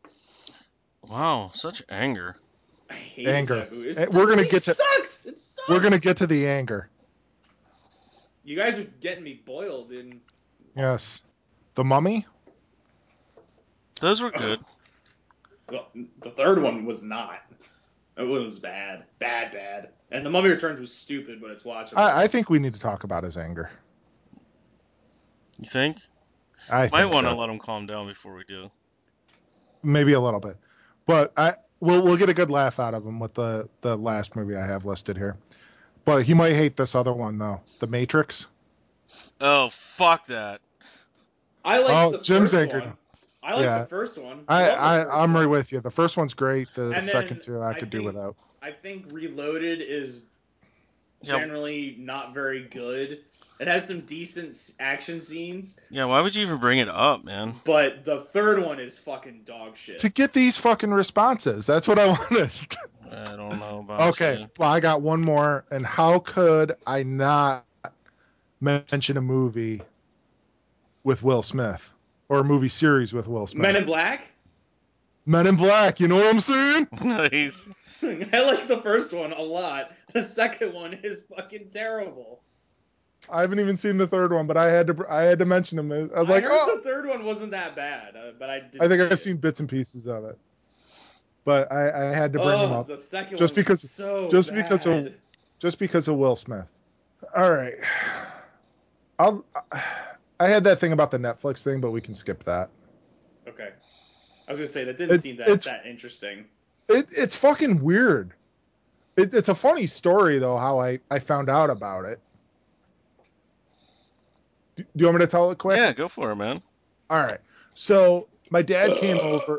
Wow, such anger. I hated Anger. that movie. It's, Eh, that we're gonna movie get to sucks. It sucks. we're gonna get to the anger. You guys are getting me boiled in. Yes. The Mummy. Those were good. Well, the third one was not. It was bad, bad, bad. And The Mummy Returns was stupid, but it's watchable. I, I think we need to talk about his anger. You think? I Might think want to so. let him calm down before we do. Maybe a little bit, but I we'll we'll get a good laugh out of him with the the last movie I have listed here. But he might hate this other one though, The Matrix. Oh, fuck that. I like Oh, the Jim's first angered. one. I like Yeah. the first one. I, Love the I first I'm one. right with you. The first one's great. The And second then two I I could do think without. I think Reloaded is Yeah, generally not very good. It has some decent s- action scenes, yeah. Why would you even bring it up, man? but the third one is fucking dog shit. To get these fucking responses. That's what I wanted. I don't know about Okay, you. well, I got one more. And how could I not mention a movie with Will Smith or a movie series with Will Smith? Men in Black? Men in Black. You know what I'm saying? Nice. I like the first one a lot. The second one is fucking terrible. I haven't even seen the third one, but I had to I had to mention him. I was I like, heard oh, the third one wasn't that bad, uh, but I didn't I think see I've it. seen bits and pieces of it. But I, I had to bring him Oh, up the second just one was because so just bad. because of just because of Will Smith. All right. I'll I had that thing about the Netflix thing, but we can skip that. Okay. I was gonna say that didn't It's seem that it's that interesting. it, it's fucking weird. It, it's a funny story though how I I found out about it. Do, do you want me to tell it quick? Yeah, go for it, man. All right. So my dad came over.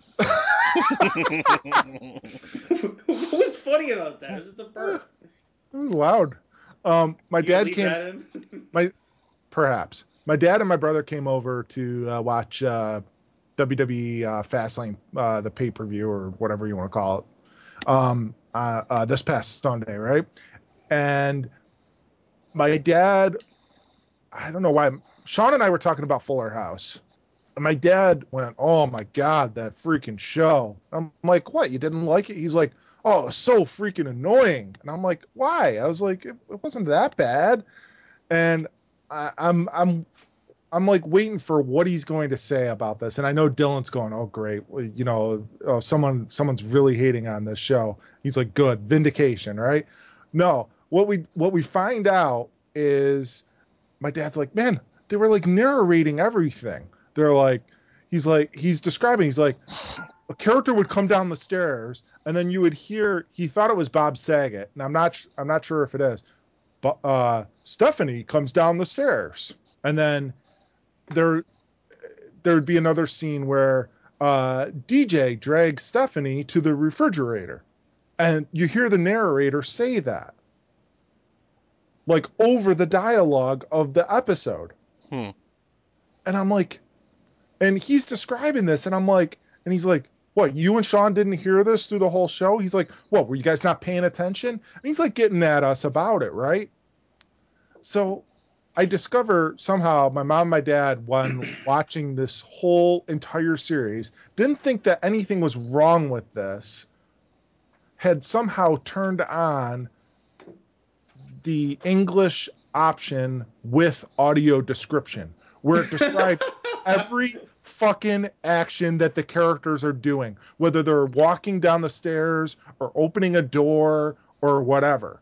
What was funny about that? It was just a burp. It was loud. Um, my You gonna dad leave came. that in? My perhaps my dad and my brother came over to uh, watch uh, W W E uh, Fastlane, uh, the pay per view or whatever you want to call it, um, uh, uh, this past Sunday, right? And my dad, I don't know why. Sean and I were talking about Fuller House. And my dad went, "Oh my god, that freaking show!" I'm like, "What? You didn't like it?" He's like, "Oh, it's so freaking annoying." And I'm like, "Why?" I was like, "It, it wasn't that bad." And I, I'm I'm I'm like waiting for what he's going to say about this. And I know Dylan's going, "Oh, great, well, you know, oh, someone someone's really hating on this show." He's like, "Good, vindication, right?" No, what we what we find out is my dad's like, "Man, they were like narrating everything." They're like, he's like, he's describing, he's like, a character would come down the stairs, and then you would hear, he thought it was Bob Saget, and I'm not, I'm not sure if it is, but uh, Stephanie comes down the stairs, and then there, there would be another scene where uh, D J drags Stephanie to the refrigerator, and you hear the narrator say that. like over the dialogue of the episode. Hmm. And I'm like, and he's describing this, and I'm like, and he's like, what, you and Sean didn't hear this through the whole show? He's like, what, were you guys not paying attention? And he's like getting at us about it, right? So I discover somehow my mom and my dad, when watching this whole entire series, didn't think that anything was wrong with this, had somehow turned on the English option with audio description, where it describes every fucking action that the characters are doing, whether they're walking down the stairs or opening a door or whatever.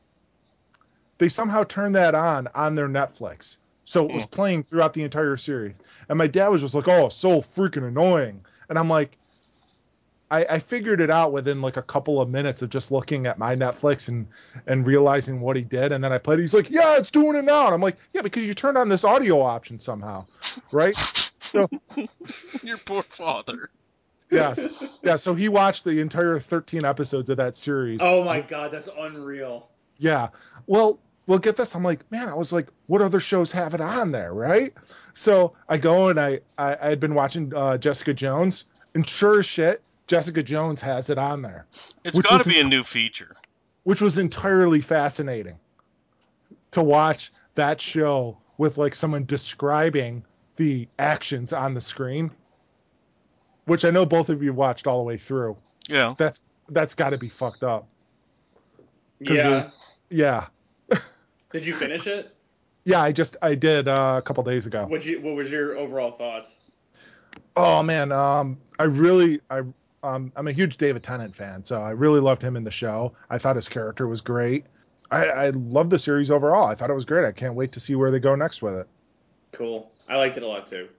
They somehow turned that on on their Netflix. So it was playing throughout the entire series. And my dad was just like, oh, so freaking annoying. And I'm like, I, I figured it out within like a couple of minutes of just looking at my Netflix and and realizing what he did. And then I played it. He's like, yeah, it's doing it now. And I'm like, yeah, because you turned on this audio option somehow, right? So Your poor father. yes, yeah. So he watched the entire thirteen episodes of that series. Oh my god, that's unreal. Yeah. Well, well, get this. I'm like, man, I was like, what other shows have it on there, right? So I go and I I, I had been watching uh, Jessica Jones, and sure as shit, Jessica Jones has it on there. It's which got was to be a ent- new feature. which was entirely fascinating to watch that show with like someone describing the actions on the screen, which I know both of you watched all the way through. Yeah. That's that's got to be fucked up. Yeah. There's, yeah, Did you finish it? yeah. I just I did uh, a couple days ago. What you what was your overall thoughts? Oh man, um, I really I um, I'm a huge David Tennant fan, so I really loved him in the show. I thought his character was great. I, I love the series overall. I thought it was great. I can't wait to see where they go next with it. Cool. I liked it a lot too.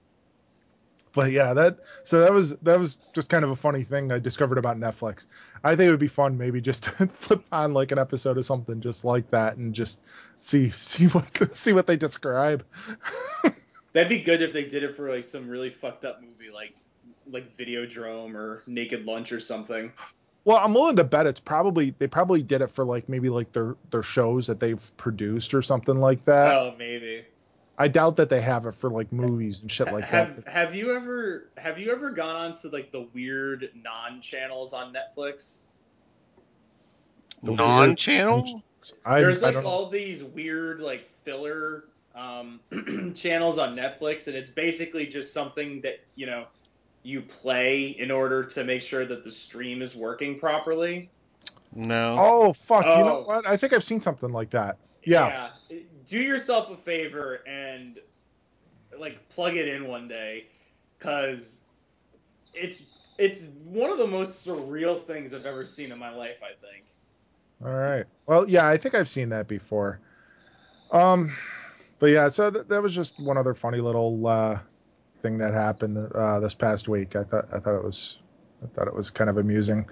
But yeah, that so that was that was just kind of a funny thing I discovered about Netflix. I think it would be fun maybe just to flip on like an episode of something just like that and just see see what see what they describe. That'd be good if they did it for like some really fucked up movie like like Videodrome or Naked Lunch or something. Well, I'm willing to bet it's probably they probably did it for like maybe like their their shows that they've produced or something like that. Oh, maybe. I doubt that they have it for like movies and shit Ha- like have that. have you ever have you ever gone on to like the weird non-channels on Netflix? The There's weird Non-channel? I there's I like don't know. all these weird like filler um channels on Netflix, and it's basically just something that, you know, you play in order to make sure that the stream is working properly. No. Oh fuck! You know Oh, what? I think I've seen something like that. Yeah. yeah. Do yourself a favor and like plug it in one day, cuz it's it's one of the most surreal things I've ever seen in my life, I think. All right. Well, yeah, I think I've seen that before. Um, but yeah, so th- that was just one other funny little uh, thing that happened uh, this past week. I thought I thought it was I thought it was kind of amusing.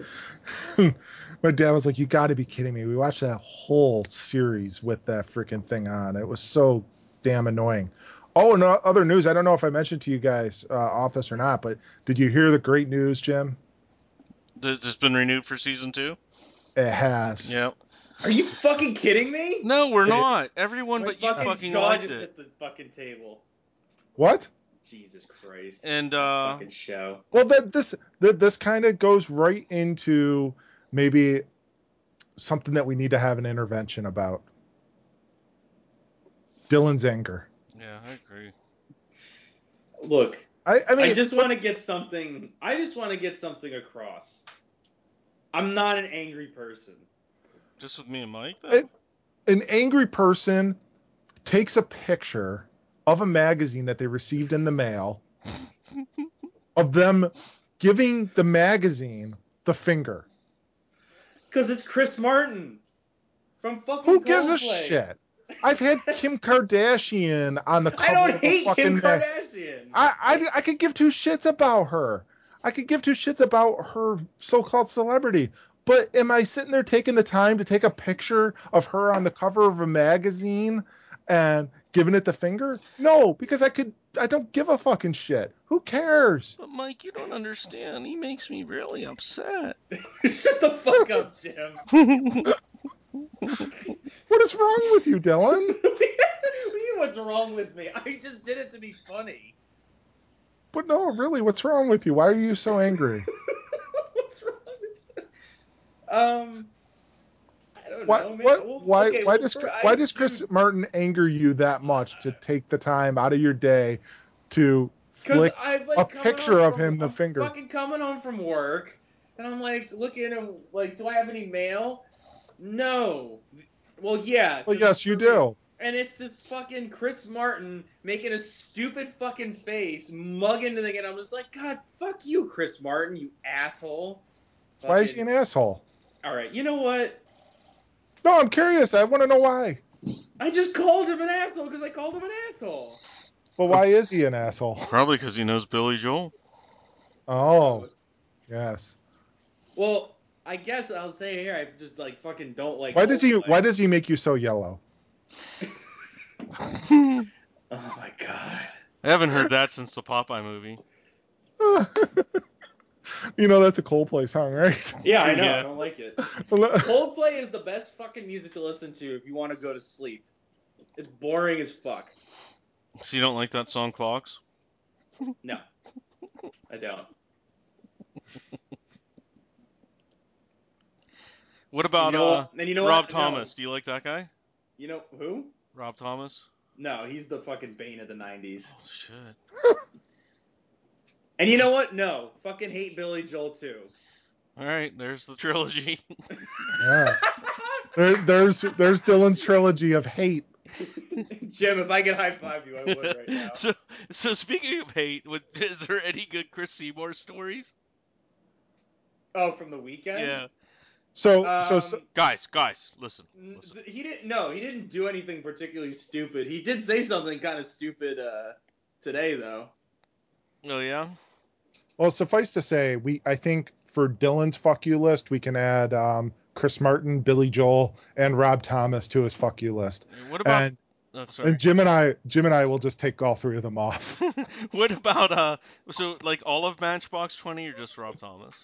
My dad was like, "You got to be kidding me! We watched that whole series with that freaking thing on. It was so damn annoying." Oh, and uh, other news. I don't know if I mentioned to you guys uh, off this or not, but did you hear the great news, Jim? This has been renewed for season two? It has. Yeah. Are you fucking kidding me? No, we're It, not. Everyone My but you fucking fucking jaw liked just it. hit the fucking table. what? Jesus Christ. And That uh fucking show. Well, that this that this kind of goes right into maybe something that we need to have an intervention about. Dylan's anger. yeah, I agree. Look, I, I mean, I just let's- want to get something. I just want to get something across. I'm not an angry person. Just with me and Mike though? It- an angry person takes a picture of a magazine that they received in the mail of them giving the magazine the finger. Cause it's Chris Martin from fucking Who gives a Coldplay. shit? I've had Kim Kardashian on the I cover don't of a hate Kim fucking mag- Kardashian. I, I I could give two shits about her. I could give two shits about her so-called celebrity. But am I sitting there taking the time to take a picture of her on the cover of a magazine and giving it the finger? No, because I could I don't give a fucking shit. Who cares? But Mike, you don't understand. He makes me really upset. Shut the fuck up, Jim. What is wrong with you, Dylan? What do you mean, what's wrong with me? I just did it to be funny. But no, really, what's wrong with you? Why are you so angry? What's wrong with you? Um, I don't Why? know, man. What? Well, Why? okay, Why well, does for, Why I, does Chris dude, Martin anger you that much to take the time out of your day to Cause flick I'm a like coming picture home of from him the I'm finger? fucking coming home from work, and I'm like looking and like, do I have any mail? No. Well, yeah. Well, 'Cause yes, you for me- do. And it's just fucking Chris Martin making a stupid fucking face, mugging the thing, and I'm just like, God, fuck you, Chris Martin, you asshole. Why is he Fucking. an asshole? All right, you know what? No, I'm curious. I want to know why. I just called him an asshole because I called him an asshole. But why is he an asshole? Probably because he knows Billy Joel. Oh, yes. Well, I guess I'll say here, I just like fucking don't like. Why does he? Coldplay. Why does he make you so yellow? I Oh my god. haven't heard that since the Popeye movie. You know that's a Coldplay song, right? Yeah, I know. Yeah. I don't like it. Coldplay is the best fucking music to listen to if you want to go to sleep. It's boring as fuck. So you don't like that song, Clocks? No, I don't. What And about you know uh what? And you know Rob what? Thomas? No. Do you like that guy? You know who? Rob Thomas? No, he's the fucking bane of the nineties. Oh shit. And you know what? No, fucking hate Billy Joel too. All right, there's the trilogy. Yes. There, there's there's Dylan's trilogy of hate. Jim, if I could high five you, I would right now. so, so speaking of hate, would, is there any good Chris Seymour stories? Oh, from the weekend? Yeah, So so, Um, so guys, guys, listen, n- listen. th- he didn't. No, he didn't do anything particularly stupid. He did say something kind of stupid uh, today, though. Oh yeah. well, suffice to say, we I think for Dylan's fuck you list, we can add um, Chris Martin, Billy Joel, and Rob Thomas to his fuck you list. What about? And Oh, sorry. and Jim and I Jim and I will just take all three of them off. What about uh? So like all of Matchbox twenty or just Rob Thomas?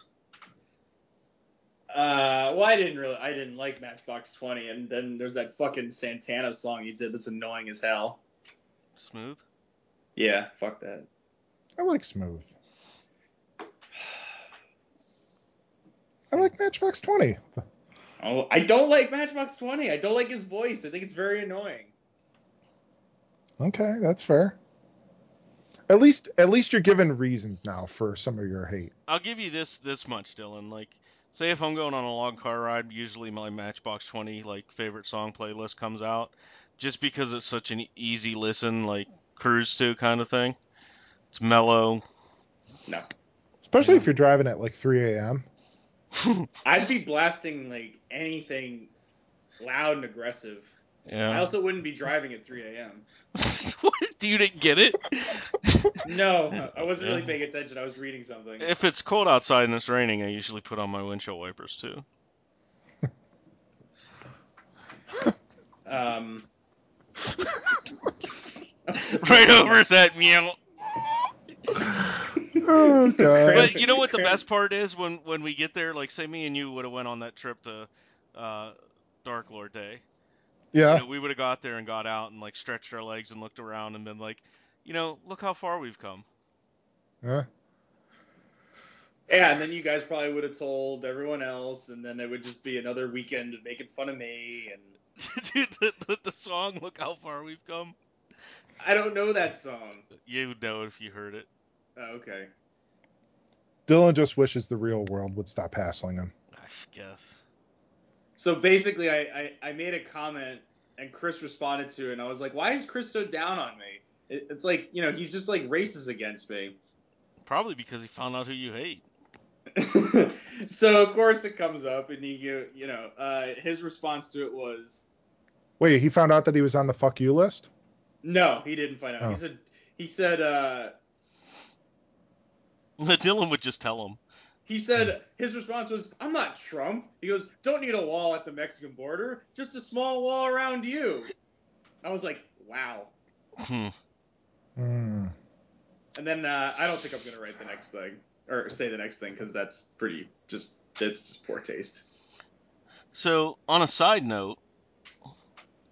Uh, well, I didn't really, I didn't like Matchbox twenty, and then there's that fucking Santana song he did that's annoying as hell. Smooth. Yeah, fuck that. I like Smooth. I like Matchbox twenty. Oh, I don't like Matchbox twenty. I don't like his voice. I think it's very annoying. Okay, that's fair. At least at least you're given reasons now for some of your hate. I'll give you this this much, Dylan. Like, say if I'm going on a long car ride, usually my Matchbox twenty like favorite song playlist comes out, just because it's such an easy listen, like cruise to kind of thing. It's mellow. No. Especially Yeah. if you're driving at like three a.m. I'd be blasting like anything loud and aggressive. Yeah. I also wouldn't be driving at three a.m. What? You didn't get it? No, I wasn't really Yeah. paying attention. I was reading something. If it's cold outside and it's raining, I usually put on my windshield wipers too. Um, Right over his head, meow. Oh god. But you know what the best part is when when we get there, like say me and you would have went on that trip to uh, Dark Lord Day. You Yeah. know, we would have got there and got out and like stretched our legs and looked around and been like, you know, look how far we've come. Yeah. Yeah, and then you guys probably would have told everyone else, and then it would just be another weekend of making fun of me. And Dude, the, the, the song "Look How Far We've Come." I don't know that song. You would know if you heard it. Oh, okay. Dylan just wishes the real world would stop hassling him. I guess. So basically, I, I, I made a comment, and Chris responded to it, and I was like, why is Chris so down on me? It, it's like, you know, he's just like racist against me. Probably because he found out who you hate. So of course it comes up, and he, you you know, uh, his response to it was, Wait, he found out that he was on the fuck you list? no, he didn't find out. Oh. He said, he said, uh, Dylan would just tell him. he said his response was, I'm not Trump. He goes, don't need a wall at the Mexican border, just a small wall around you. I was like, wow. Hmm. Hmm. And then uh, I don't think I'm gonna write the next thing or say the next thing because that's pretty just it's just poor taste. So, on a side note,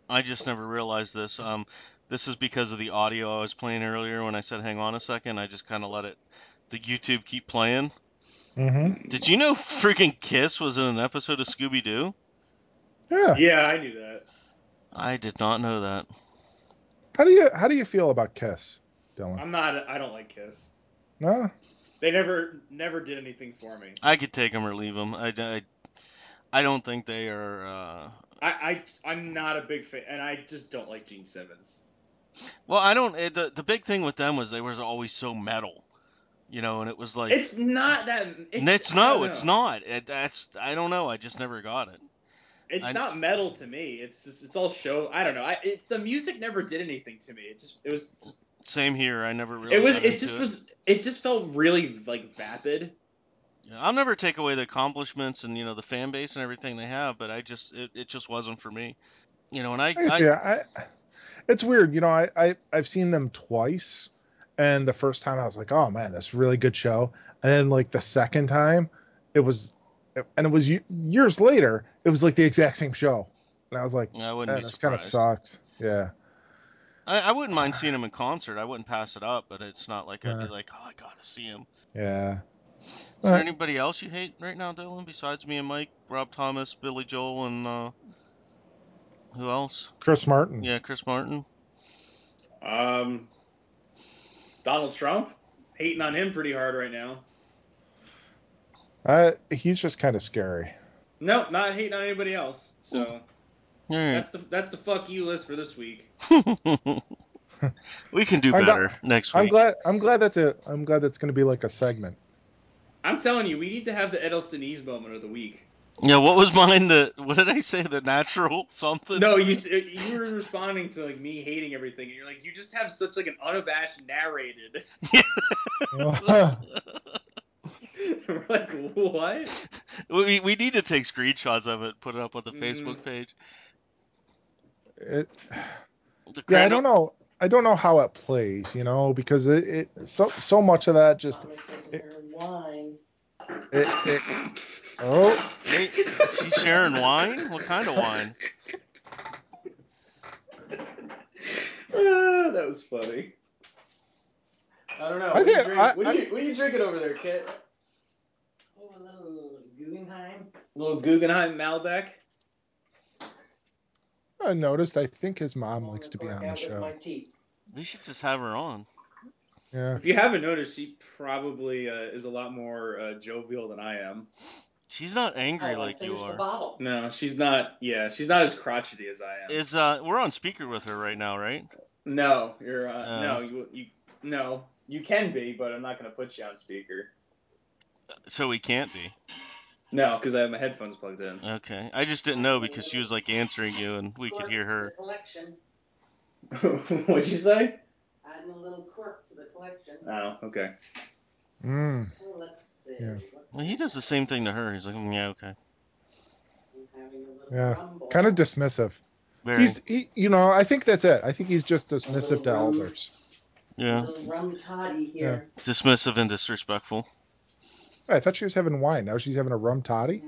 I just never realized this. Um, this is because of the audio I was playing earlier when I said hang on a second. I just kind of let it, the YouTube keep playing. Mm-hmm. Did you know freaking Kiss was in an episode of Scooby Doo? Yeah. Yeah, I knew that. I did not know that. How do you how do you feel about Kiss, Dylan? I'm not. I don't like Kiss. No. They never never did anything for me. I could take them or leave them. I, I, I don't think they are. Uh... I, I I'm not a big fan, and I just don't like Gene Simmons. Well, I don't. It, the the big thing with them was they was always so metal, you know, and it was like It's not that. It, it's I don't no, it's know. not. It, that's I don't know. I just never got it. It's I not metal to me. It's just it's all show. I don't know. I it, the music never did anything to me. It just it was same here. I never it really was got it just into it. was it just felt really like vapid. Yeah, I'll never take away the accomplishments and you know the fan base and everything they have, but I just it, it just wasn't for me. You know, and I I can I see it. I, it's weird. You know, I, I I've seen them twice, and the first time I was like, oh man, that's a really good show. And then like the second time, it was, and it was years later. It was like the exact same show, and I was like, I wouldn't be man, this kind of surprised. sucks. Yeah. I, I wouldn't mind seeing him in concert. I wouldn't pass it up, but it's not like I'd be Uh, like, oh, I gotta see him. yeah. Is All there right. anybody else you hate right now, Dylan, besides me and Mike, Rob Thomas, Billy Joel, and uh, who else? Chris Martin. Yeah, Chris Martin. Um, Donald Trump, hating on him pretty hard right now. Uh, he's just kind of scary. No, not hating on anybody else. So All right. that's the that's the fuck you list for this week. We can do I'm better not, next I'm week. glad. I'm glad that's a. I'm glad that's going to be like a segment. I'm telling you, we need to have the Edelstenese moment of the week. Yeah, what was mine? The what did I say? The natural something? No, you you were responding to like me hating everything, and you're like, you just have such like an unabashed narrated. We're like, what? we we need to take screenshots of it, put it up on the Mm, Facebook page. it, The yeah, I crandall. don't know. I don't know how it plays, you know, because it, it so so much of that just it, Wine. it, it oh Wait, she's sharing wine. What kind of wine? ah, that was funny. I don't know. I What are you think drinking? I, What are you What are you drinking over there, Kit? Oh, a little Guggenheim. A little Guggenheim Malbec. I noticed. I think his mom Along likes the to be cork on the out with my show. teeth. We should just have her on. Yeah, If you haven't noticed, she probably uh, is a lot more uh, jovial than I am. She's not angry Oh, I like you finished the are. bottle. No, she's not. Yeah, she's not as crotchety as I am. Is uh, we're on speaker with her right now, right? No, you're. Uh, Oh. no, you. You. No, you can be, but I'm not gonna put you on speaker. So we can't be. No, because I have my headphones plugged in. Okay. I just didn't know because she was like answering you and we could Cork hear to her. the collection. What'd you say? Adding a little cork to the collection. Oh, okay. mm, Oh, let's see. Yeah. Well, he does the same thing to her. He's like, mm, yeah, okay. I'm having a little yeah, rumble. kind of dismissive. Very. He's he, you know, I think that's it. I think he's just A dismissive little to rum. elders. A Yeah. little rum toddy Yeah. here. Dismissive and disrespectful. I thought she was having wine. Now she's having a rum toddy.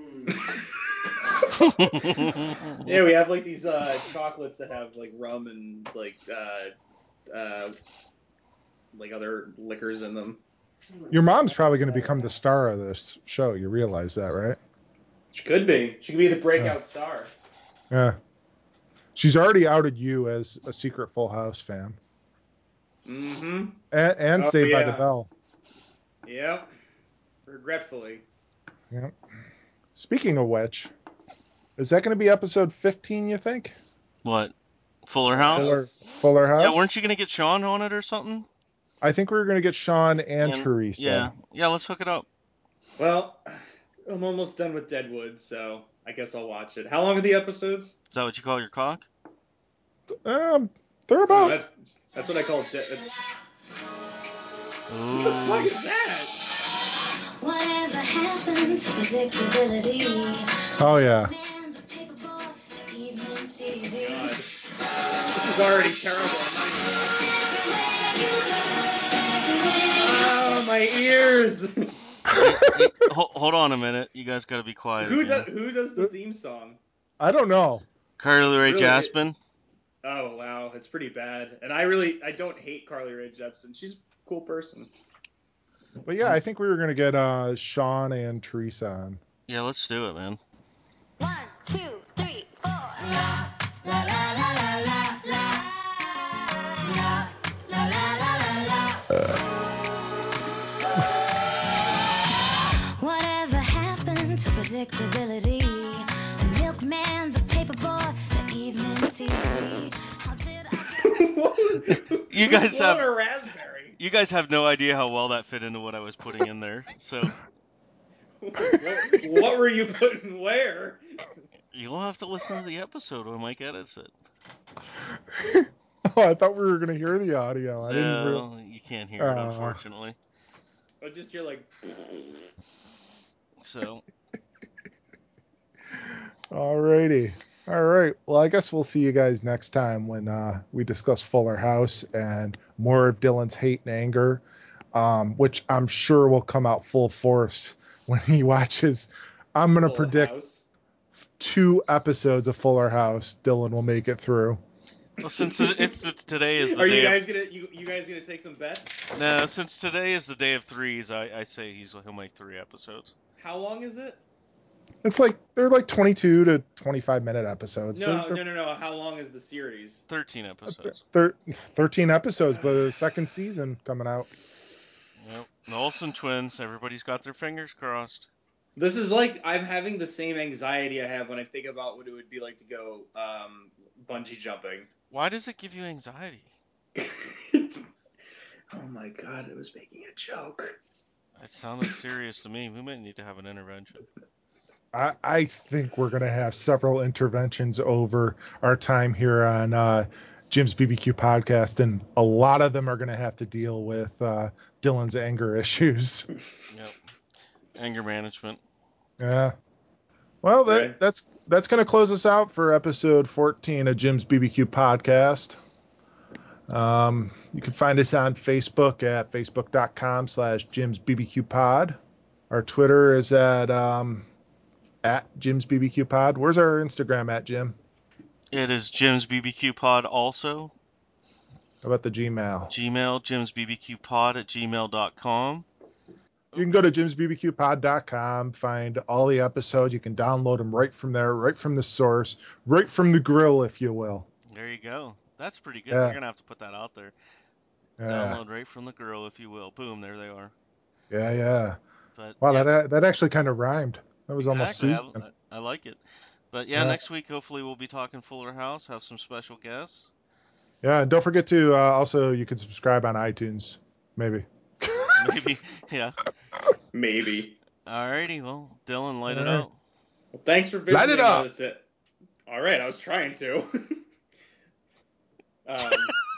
Mm. Yeah, we have like these uh, chocolates that have like rum and like uh, uh, like other liquors in them. Your mom's probably going to become the star of this show. You realize that, right? She could be. She could be the breakout star. Yeah. She's already outed you as a secret Full House fan. Mm-hmm. And, and Oh, Saved by the yeah. Bell. Yep. Regretfully. Yep. Speaking of which, is that going to be episode fifteen, you think? What? Fuller Full House? Fuller, House. Fuller Yeah, House? weren't you gonna get Sean on it or something? I think we were going to get Sean and And Teresa. yeah, yeah. Let's hook it up. Well, I'm almost done with Deadwood, so I guess I'll watch it. How long are the episodes? Is that what you call your cock? Um, they're No, about. that, that's what I call dead. Ooh. What the fuck is that? Whatever happens, predictability. Oh, yeah. God. This is already terrible. I'm not even... Oh, my ears! Hey, hey, ho- hold on a minute. You guys gotta be quiet who again. does who does the theme song? I don't know. Carly It's Rae really it, Jepsen. Oh wow, it's pretty bad. And I really I don't hate Carly Rae Jepsen. She's a cool person. But yeah, I think we were gonna get uh, Sean and Teresa on. Yeah, let's do it, man. One, two, three, four. La la la la la la la la la la la la. Whatever happened to predictability? The milkman, the paperboy, the evening T V. How did I What was, You who guys swallowed have- a raspberry? You guys have no idea how well that fit into what I was putting in there. So what, what were you putting where? you'll have to listen to the episode when Mike edits it. Oh, I thought we were gonna hear the audio. I didn't. Re- No, you can't hear it, Uh. unfortunately. I just hear like. So Alrighty. All right. Well, I guess we'll see you guys next time when uh, we discuss Fuller House and more of Dylan's hate and anger, um, which I'm sure will come out full force when he watches. I'm going to Full predict House. two episodes of Fuller House. Dylan will make it through. well, since it- it's, it's today is the Are day you of guys gonna you, you guys gonna take some bets? no, since today is the day of threes, I, I say he's he'll make three episodes. How long is it? It's like they're like twenty-two to twenty-five minute episodes. No, They're, no, no, no. How long is the series? Thirteen they're, episodes. they're thirteen episodes, but a second season coming out. Yep. The Olsen twins. Everybody's got their fingers crossed. This is like I'm having the same anxiety I have when I think about what it would be like to go um, bungee jumping. Why does it give you anxiety? Oh my god, it was making a joke. It sounded serious to me. We might need to have an intervention. I, I think we're going to have several interventions over our time here on uh, Jim's B B Q podcast, and a lot of them are going to have to deal with uh, Dylan's anger issues. Yep. Anger management. Yeah. Well, that Right. that's that's going to close us out for episode fourteen of Jim's B B Q podcast. Um, you can find us on Facebook at facebook.com slash Jim's BBQ pod. Our Twitter is at um, at Jim's B B Q pod. Where's our Instagram at, Jim? It is Jim's B B Q Pod also. How about the Gmail? Gmail, Jim's B B Q Pod at gmail dot com. You can go to jims b b q pod dot com, find all the episodes. You can download them right from there, right from the source, right from the grill, if you will. There you go. That's pretty good. Yeah. You're gonna have to put that out there. Yeah, Download right from the grill, if you will. Boom, there they are. yeah, yeah. But Wow, yeah, that that actually kind of rhymed. That was almost exactly. Susan. I, I like it. But yeah, Yeah. next week hopefully we'll be talking Fuller House. Have some special guests. Yeah, and don't forget to uh, also you can subscribe on iTunes, maybe. Maybe. Yeah. Maybe. Alrighty. Well, Dylan, light it All right. up. Well, thanks for Light it visiting up. us. At... All right, I was trying to. um,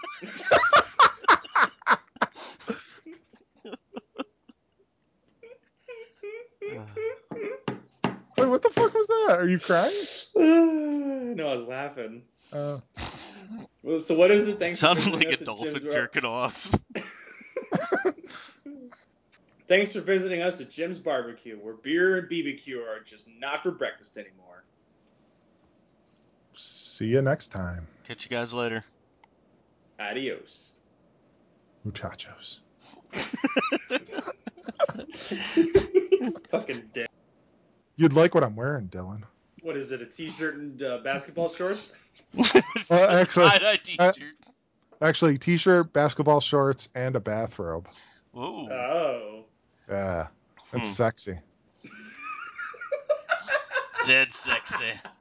Wait, what the fuck was that? Are you crying? no, I was laughing. Uh, Well, so what is it? Thanks for Sounds visiting like a us at dolphin Jim's. jerking off. Thanks for visiting us at Jim's Barbecue, where beer and B B Q are just not for breakfast anymore. see you next time, Catch you guys later. Adios. muchachos. Fucking dick. You'd like what I'm wearing, Dylan. What is it? A t-shirt and uh, basketball shorts? Well, actually, Tie-dye t-shirt. Actually, t-shirt, basketball shorts, and a bathrobe. Whoa. Oh. Yeah, that's Hmm. sexy. Dead sexy.